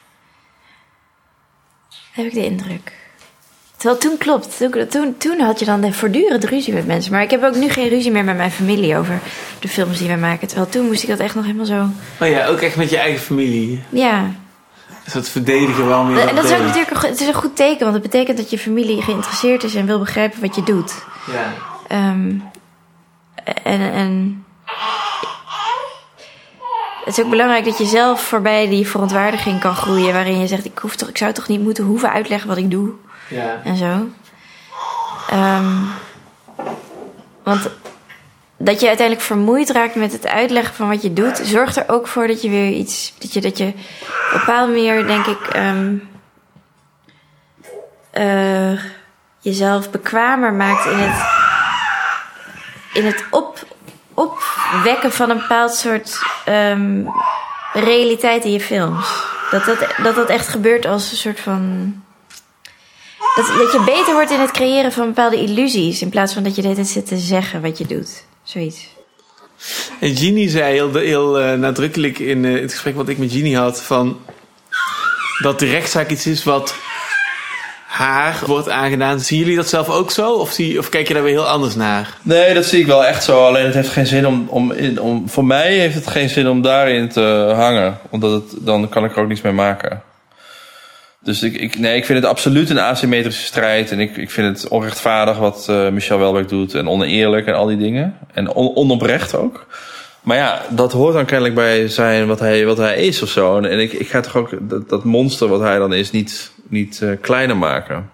Speaker 3: Heb ik de indruk. Terwijl toen klopt. Toen had je dan voortdurend ruzie met mensen. Maar ik heb ook nu geen ruzie meer met mijn familie over de films die we maken. Terwijl toen moest ik dat echt nog helemaal zo...
Speaker 2: Oh ja, ook echt met je eigen familie.
Speaker 3: Ja.
Speaker 2: Dus dat verdedigen wel meer.
Speaker 3: En dat is ook natuurlijk het is een goed teken. Want het betekent dat je familie geïnteresseerd is en wil begrijpen wat je doet.
Speaker 2: Ja.
Speaker 3: En het is ook belangrijk dat je zelf voorbij die verontwaardiging kan groeien. Waarin je zegt, ik zou toch niet hoeven uitleggen wat ik doe.
Speaker 2: Ja.
Speaker 3: En zo. Want dat je uiteindelijk vermoeid raakt met het uitleggen van wat je doet, zorgt er ook voor dat je weer iets... Dat je op een bepaalde manier, denk ik, jezelf bekwamer maakt in het opwekken van een bepaald soort realiteit in je films. Dat echt gebeurt als een soort van... Dat je beter wordt in het creëren van bepaalde illusies, in plaats van dat je de hele tijd zit te zeggen wat je doet. Zoiets.
Speaker 2: En Genie zei heel nadrukkelijk in het gesprek wat ik met Genie had, van dat de rechtszaak iets is wat haar wordt aangedaan. Zien jullie dat zelf ook zo? Of kijk je daar weer heel anders naar?
Speaker 1: Nee, dat zie ik wel echt zo. Alleen het heeft geen zin om voor mij heeft het geen zin om daarin te hangen. Omdat dan kan ik er ook niets mee maken. Dus ik vind het absoluut een asymmetrische strijd. En ik vind het onrechtvaardig wat Michel Houellebecq doet. En oneerlijk en al die dingen. En onoprecht ook. Maar ja, dat hoort dan kennelijk bij zijn wat hij is of zo. En ik ga toch ook dat monster wat hij dan is niet kleiner maken.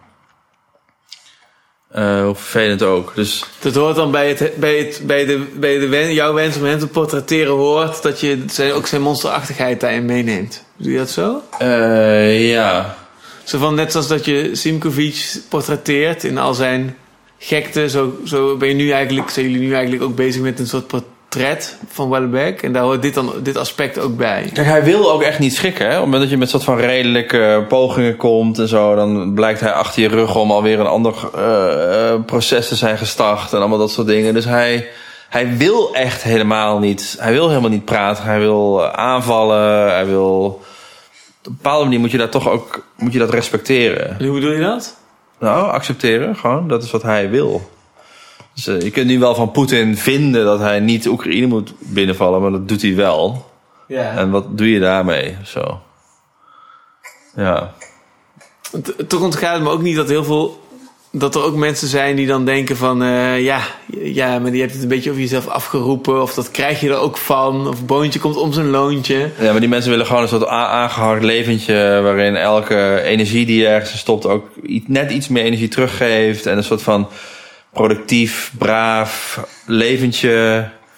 Speaker 1: Hoe vervelend ook. Dus
Speaker 2: dat hoort dan bij jouw wens om hem te portretteren hoort dat je ook zijn monsterachtigheid daarin meeneemt. Doe je dat zo?
Speaker 1: Ja.
Speaker 2: Zo van net zoals dat je Simkovic portretteert in al zijn gekte, zo zijn jullie nu eigenlijk ook bezig met een soort portret van Houellebecq. En daar hoort dit aspect ook bij.
Speaker 1: Kijk, hij wil ook echt niet schikken. Hè? Op het moment dat je met soort van redelijke pogingen komt en zo, dan blijkt hij achter je rug om alweer een ander proces te zijn gestart en allemaal dat soort dingen. Dus hij wil echt helemaal niet. Hij wil helemaal niet praten. Hij wil aanvallen. Hij wil... Op een bepaalde manier moet je daar toch ook dat respecteren.
Speaker 2: En hoe bedoel je dat?
Speaker 1: Nou, accepteren. Gewoon. Dat is wat hij wil. Dus je kunt nu wel van Poetin vinden dat hij niet Oekraïne moet binnenvallen, maar dat doet hij wel.
Speaker 2: Ja.
Speaker 1: En wat doe je daarmee? Zo. Ja.
Speaker 2: Toch ontgaat het me ook niet dat er ook mensen zijn die dan denken van ja, maar die hebt het een beetje over jezelf afgeroepen, of dat krijg je er ook van, of boontje komt om zijn loontje. Ja,
Speaker 1: maar die mensen willen gewoon een soort aangehakt leventje waarin elke energie die je ergens stopt ook net iets meer energie teruggeeft en een soort van productief, braaf leventje.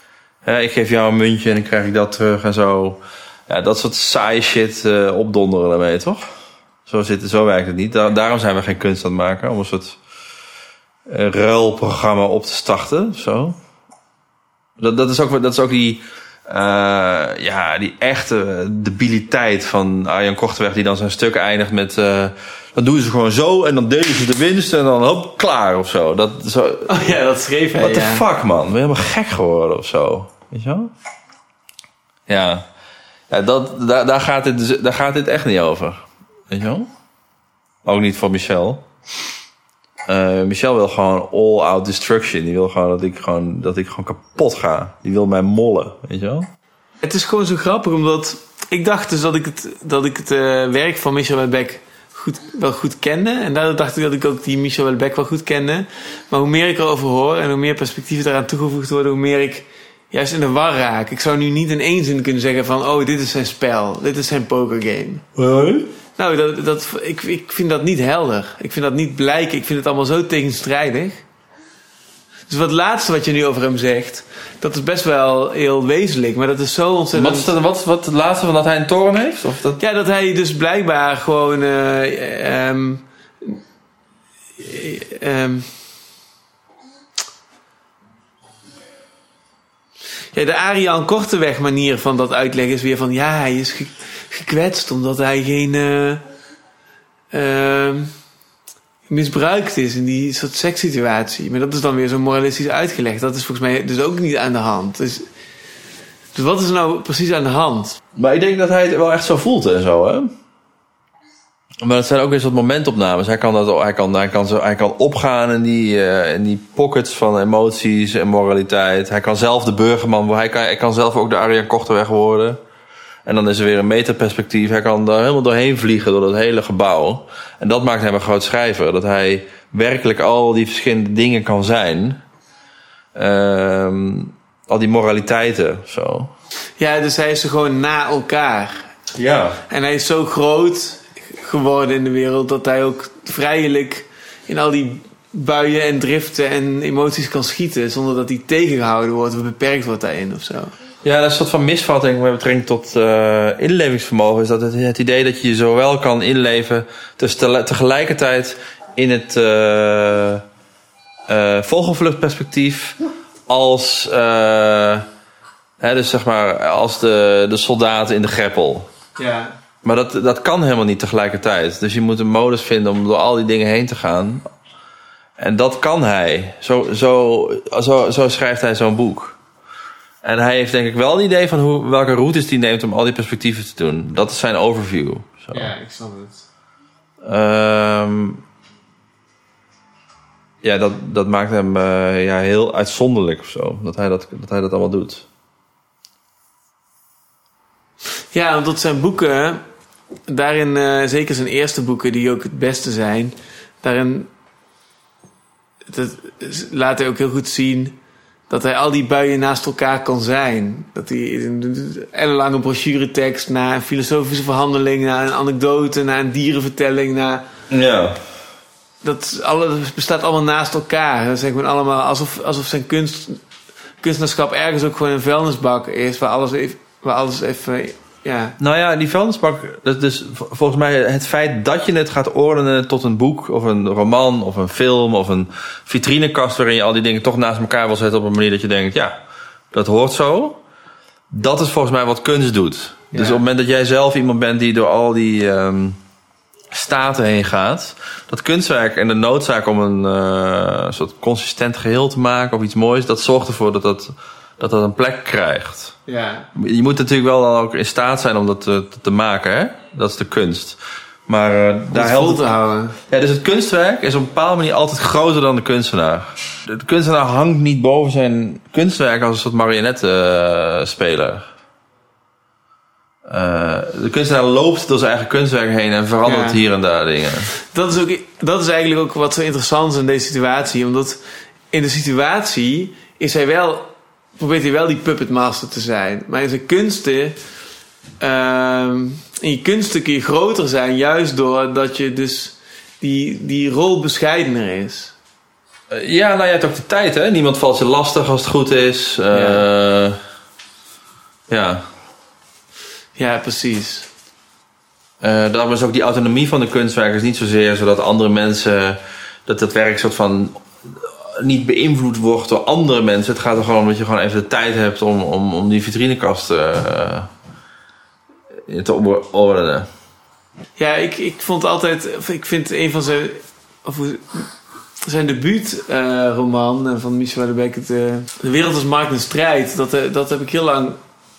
Speaker 1: ik geef jou een muntje en dan krijg ik dat terug en zo. Ja, dat soort saaie shit opdonderen daarmee, toch? Zo werkt het niet. Daarom zijn we geen kunst aan het maken. Om een soort ruilprogramma op te starten. Zo. Dat is ook die... die echte debiliteit van Arjan Korteweg... die dan zijn stuk eindigt met... dan doen ze gewoon zo en dan delen ze de winst... en dan hop, klaar of zo. Dat
Speaker 2: schreef hij,
Speaker 1: what the fuck, man? Ben je helemaal gek geworden of zo? Weet je wel? Ja, daar gaat dit echt niet over. Weet je wel? Ook niet voor Michel. Michel wil gewoon all-out destruction. Die wil gewoon dat ik gewoon kapot ga. Die wil mij mollen, weet je wel?
Speaker 2: Het is gewoon zo grappig, omdat ik dacht dus dat ik het werk van Michel Houellebecq wel goed kende. En daardoor dacht ik dat ik ook die Michel Houellebecq wel goed kende. Maar hoe meer ik erover hoor en hoe meer perspectieven daaraan toegevoegd worden, hoe meer ik juist in de war raak. Ik zou nu niet in één zin kunnen zeggen van, oh, dit is zijn spel. Dit is zijn pokergame. Nou, ik vind dat niet helder. Ik vind dat niet blijken. Ik vind het allemaal zo tegenstrijdig. Dus wat laatste wat je nu over hem zegt, dat is best wel heel wezenlijk. Maar dat is zo ontzettend...
Speaker 1: Wat het laatste van dat hij een toren heeft? Of dat...
Speaker 2: Ja, dat hij dus blijkbaar gewoon... de Arjan Korteweg manier van dat uitleggen is weer van... Ja, hij is gekwetst omdat hij geen... misbruikt is in die soort sekssituatie. Maar dat is dan weer zo moralistisch uitgelegd. Dat is volgens mij dus ook niet aan de hand. Dus wat is er nou precies aan de hand?
Speaker 1: Maar ik denk dat hij het wel echt zo voelt en zo, hè? Maar het zijn ook weer soort momentopnames. Hij kan opgaan in die pockets van emoties en moraliteit. Hij kan zelf de burgerman worden. Hij kan zelf ook de Arjan Korteweg worden. En dan is er weer een metaperspectief. Hij kan daar helemaal doorheen vliegen door dat hele gebouw. En dat maakt hem een groot schrijver. Dat hij werkelijk al die verschillende dingen kan zijn. Al die moraliteiten, zo.
Speaker 2: Ja, dus hij is er gewoon na elkaar.
Speaker 1: Ja.
Speaker 2: En hij is zo groot geworden in de wereld dat hij ook vrijelijk in al die buien en driften en emoties kan schieten zonder dat hij tegengehouden wordt of beperkt wordt daarin of zo.
Speaker 1: Ja, dat is een soort van misvatting met betrekking tot inlevingsvermogen. Is dat het idee dat je zowel kan inleven, dus tegelijkertijd in het vogelvluchtperspectief als dus zeg maar als de soldaten in de greppel.
Speaker 2: Ja.
Speaker 1: Maar dat kan helemaal niet tegelijkertijd. Dus je moet een modus vinden om door al die dingen heen te gaan. En dat kan hij. Zo schrijft hij zo'n boek. En hij heeft denk ik wel een idee van welke routes hij neemt om al die perspectieven te doen. Dat is zijn overview. Zo.
Speaker 2: Ja, ik snap het.
Speaker 1: Dat maakt hem heel uitzonderlijk of zo. Dat hij dat allemaal doet.
Speaker 2: Ja, omdat zijn boeken, daarin, zeker zijn eerste boeken, die ook het beste zijn, daarin laat hij ook heel goed zien dat hij al die buien naast elkaar kan zijn. Dat hij een ellenlange brochuretekst, na een filosofische verhandeling, na een anekdote, na een dierenvertelling,
Speaker 1: Ja.
Speaker 2: Dat bestaat allemaal naast elkaar. Dat is gewoon allemaal alsof zijn kunstenaarschap ergens ook gewoon een vuilnisbak is, waar alles even. Ja.
Speaker 1: Nou ja, die vuilnisbak, dat is volgens mij het feit dat je het gaat ordenen tot een boek of een roman of een film of een vitrinekast waarin je al die dingen toch naast elkaar wil zetten op een manier dat je denkt, ja, dat hoort zo. Dat is volgens mij wat kunst doet. Ja. Dus op het moment dat jij zelf iemand bent die door al die staten heen gaat, dat kunstwerk en de noodzaak om een soort consistent geheel te maken of iets moois, dat zorgt ervoor dat een plek krijgt.
Speaker 2: Ja.
Speaker 1: Je moet natuurlijk wel dan ook in staat zijn om dat te maken, hè? Dat is de kunst. Maar daar helpt het
Speaker 2: te houden.
Speaker 1: Ja, dus het kunstwerk is op een bepaalde manier altijd groter dan de kunstenaar. De kunstenaar hangt niet boven zijn kunstwerk als een soort marionettenspeler. De kunstenaar loopt door zijn eigen kunstwerk heen en verandert hier en daar dingen.
Speaker 2: Dat is eigenlijk ook wat zo interessant is in deze situatie. Omdat in de situatie probeert hij wel die puppetmaster te zijn. Maar in zijn kunsten, in je kunsten kun je groter zijn, juist doordat je dus die rol bescheidener is.
Speaker 1: Ja, nou je hebt ook de tijd, hè? Niemand valt je lastig als het goed is. Ja.
Speaker 2: Ja, precies.
Speaker 1: Daarom is ook die autonomie van de kunstwerkers niet zozeer zodat andere mensen... dat werk soort van niet beïnvloed wordt door andere mensen. Het gaat er gewoon om dat je gewoon even de tijd hebt om die vitrinekast te ordenen.
Speaker 2: Ja, ik vond altijd... Ik vind een van zijn debuutroman van Michel Houellebecq... De wereld als markt en strijd. Dat heb ik heel lang...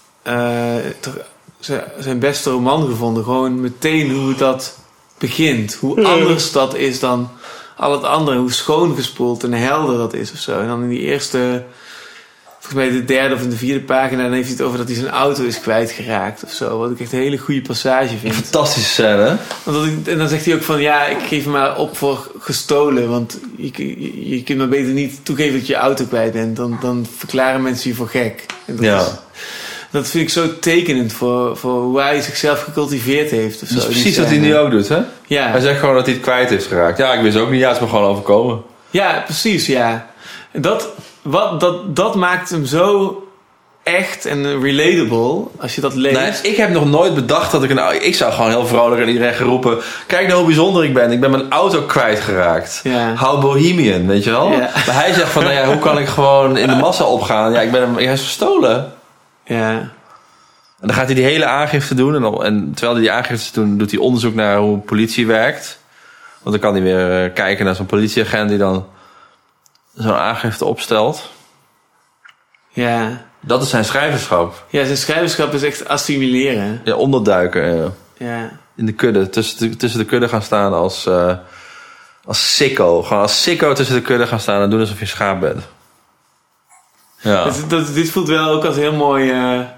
Speaker 2: zijn beste roman gevonden. Gewoon meteen hoe dat begint. Hoe anders dat is dan al het andere. Hoe schoongespoeld en helder dat is of zo. En dan in die eerste... Volgens mij de derde of in de vierde pagina... dan heeft hij het over dat hij zijn auto is kwijtgeraakt of zo. Wat ik echt een hele goede passage vind.
Speaker 1: Fantastische scène.
Speaker 2: En dan zegt hij ook van... Ja, ik geef hem maar op voor gestolen. Want je kunt maar beter niet toegeven dat je auto kwijt bent. Dan verklaren mensen je voor gek. En dat vind ik zo tekenend voor hoe hij zichzelf gecultiveerd heeft. Of zo.
Speaker 1: Dat is precies wat hij nu ook doet, hè?
Speaker 2: Ja.
Speaker 1: Hij zegt gewoon dat hij het kwijt is geraakt. Ja, ik wist ook niet. Ja, het is me gewoon overkomen.
Speaker 2: Ja, precies, ja. En dat maakt hem zo echt en relatable als je dat leest.
Speaker 1: Nee, ik heb nog nooit bedacht dat ik zou gewoon heel vrolijk aan iedereen geroepen... Kijk nou hoe bijzonder ik ben. Ik ben mijn auto kwijtgeraakt.
Speaker 2: Ja.
Speaker 1: How bohemian, weet je wel? Ja. Maar hij zegt van, hoe kan ik gewoon in de massa opgaan? Ja, hij is gestolen.
Speaker 2: Ja.
Speaker 1: En dan gaat hij die hele aangifte doen. En terwijl hij die aangifte doet, doet hij onderzoek naar hoe politie werkt. Want dan kan hij weer kijken naar zo'n politieagent die dan zo'n aangifte opstelt.
Speaker 2: Ja.
Speaker 1: Dat is zijn schrijverschap.
Speaker 2: Ja, zijn schrijverschap is echt assimileren.
Speaker 1: Ja, onderduiken.
Speaker 2: Ja.
Speaker 1: In de kudde. Tussen de kudde gaan staan als sicko. Gewoon als sicko tussen de kudde gaan staan en doen alsof je schaap bent. Ja.
Speaker 2: Dit voelt wel ook als een heel mooi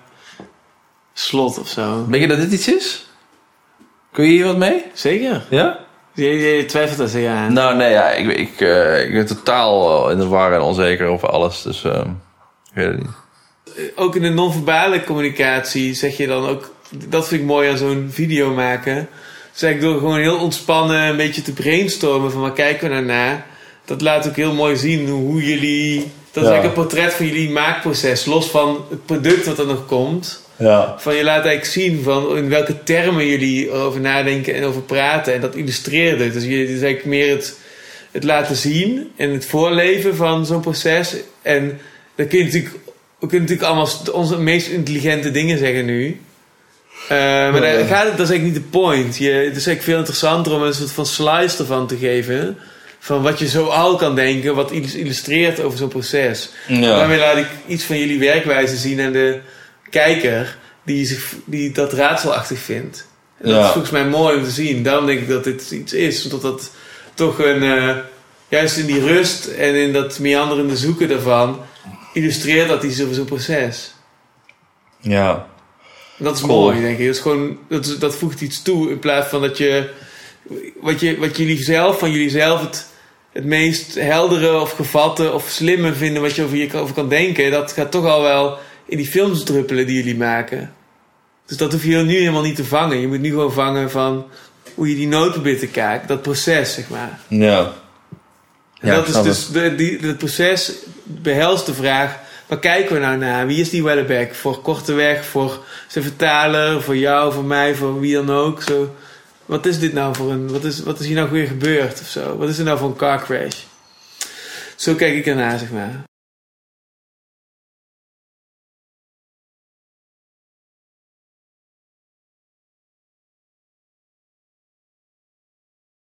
Speaker 2: slot of zo.
Speaker 1: Denk je dat dit iets is? Kun je hier wat mee?
Speaker 2: Zeker.
Speaker 1: Ja?
Speaker 2: Je twijfelt daar zeker aan.
Speaker 1: Nou, nee, ja. Ik ben totaal in de war en onzeker over alles. Dus ik weet het niet.
Speaker 2: Ook in de non-verbale communicatie zeg je dan ook... Dat vind ik mooi aan zo'n video maken. Dus eigenlijk door gewoon heel ontspannen een beetje te brainstormen van waar kijken we naar na. Dat laat ook heel mooi zien hoe jullie... Dat is eigenlijk een portret van jullie maakproces. Los van het product wat er nog komt.
Speaker 1: Ja.
Speaker 2: Van je laat eigenlijk zien van in welke termen jullie over nadenken en over praten. En dat illustreert het. Dus je is eigenlijk meer het laten zien en het voorleven van zo'n proces. En dan kun je natuurlijk... We kunnen natuurlijk allemaal onze meest intelligente dingen zeggen nu. Maar dat is eigenlijk niet de point. Het is eigenlijk veel interessanter om een soort van slice ervan te geven. Van wat je zo al kan denken. Wat illustreert over zo'n proces.
Speaker 1: Ja.
Speaker 2: Daarmee laat ik iets van jullie werkwijze zien aan de kijker. Die dat raadselachtig vindt. En dat is volgens mij mooi om te zien. Daarom denk ik dat dit iets is. Omdat dat toch juist in die rust en in dat meanderende zoeken daarvan... illustreert dat iets over zo'n proces.
Speaker 1: Ja.
Speaker 2: En dat is mooi, denk ik. Dat is gewoon, dat voegt iets toe in plaats van dat je... Wat jullie zelf, van jullie zelf het meest heldere of gevatte of slimme vinden... wat je over kan denken... dat gaat toch al wel in die films druppelen die jullie maken. Dus dat hoef je nu helemaal niet te vangen. Je moet nu gewoon vangen van... hoe je die noot probeert te kijken. Dat proces, zeg maar.
Speaker 1: Ja.
Speaker 2: En dat is dus het proces behelst de vraag... waar kijken we nou naar? Wie is die Houellebecq? Voor Korteweg, voor zijn vertaler, voor jou, voor mij, voor wie dan ook. Zo, wat is dit nou voor een... Wat is hier nou weer gebeurd of zo? Wat is er nou voor een car crash? Zo kijk ik ernaar, zeg maar.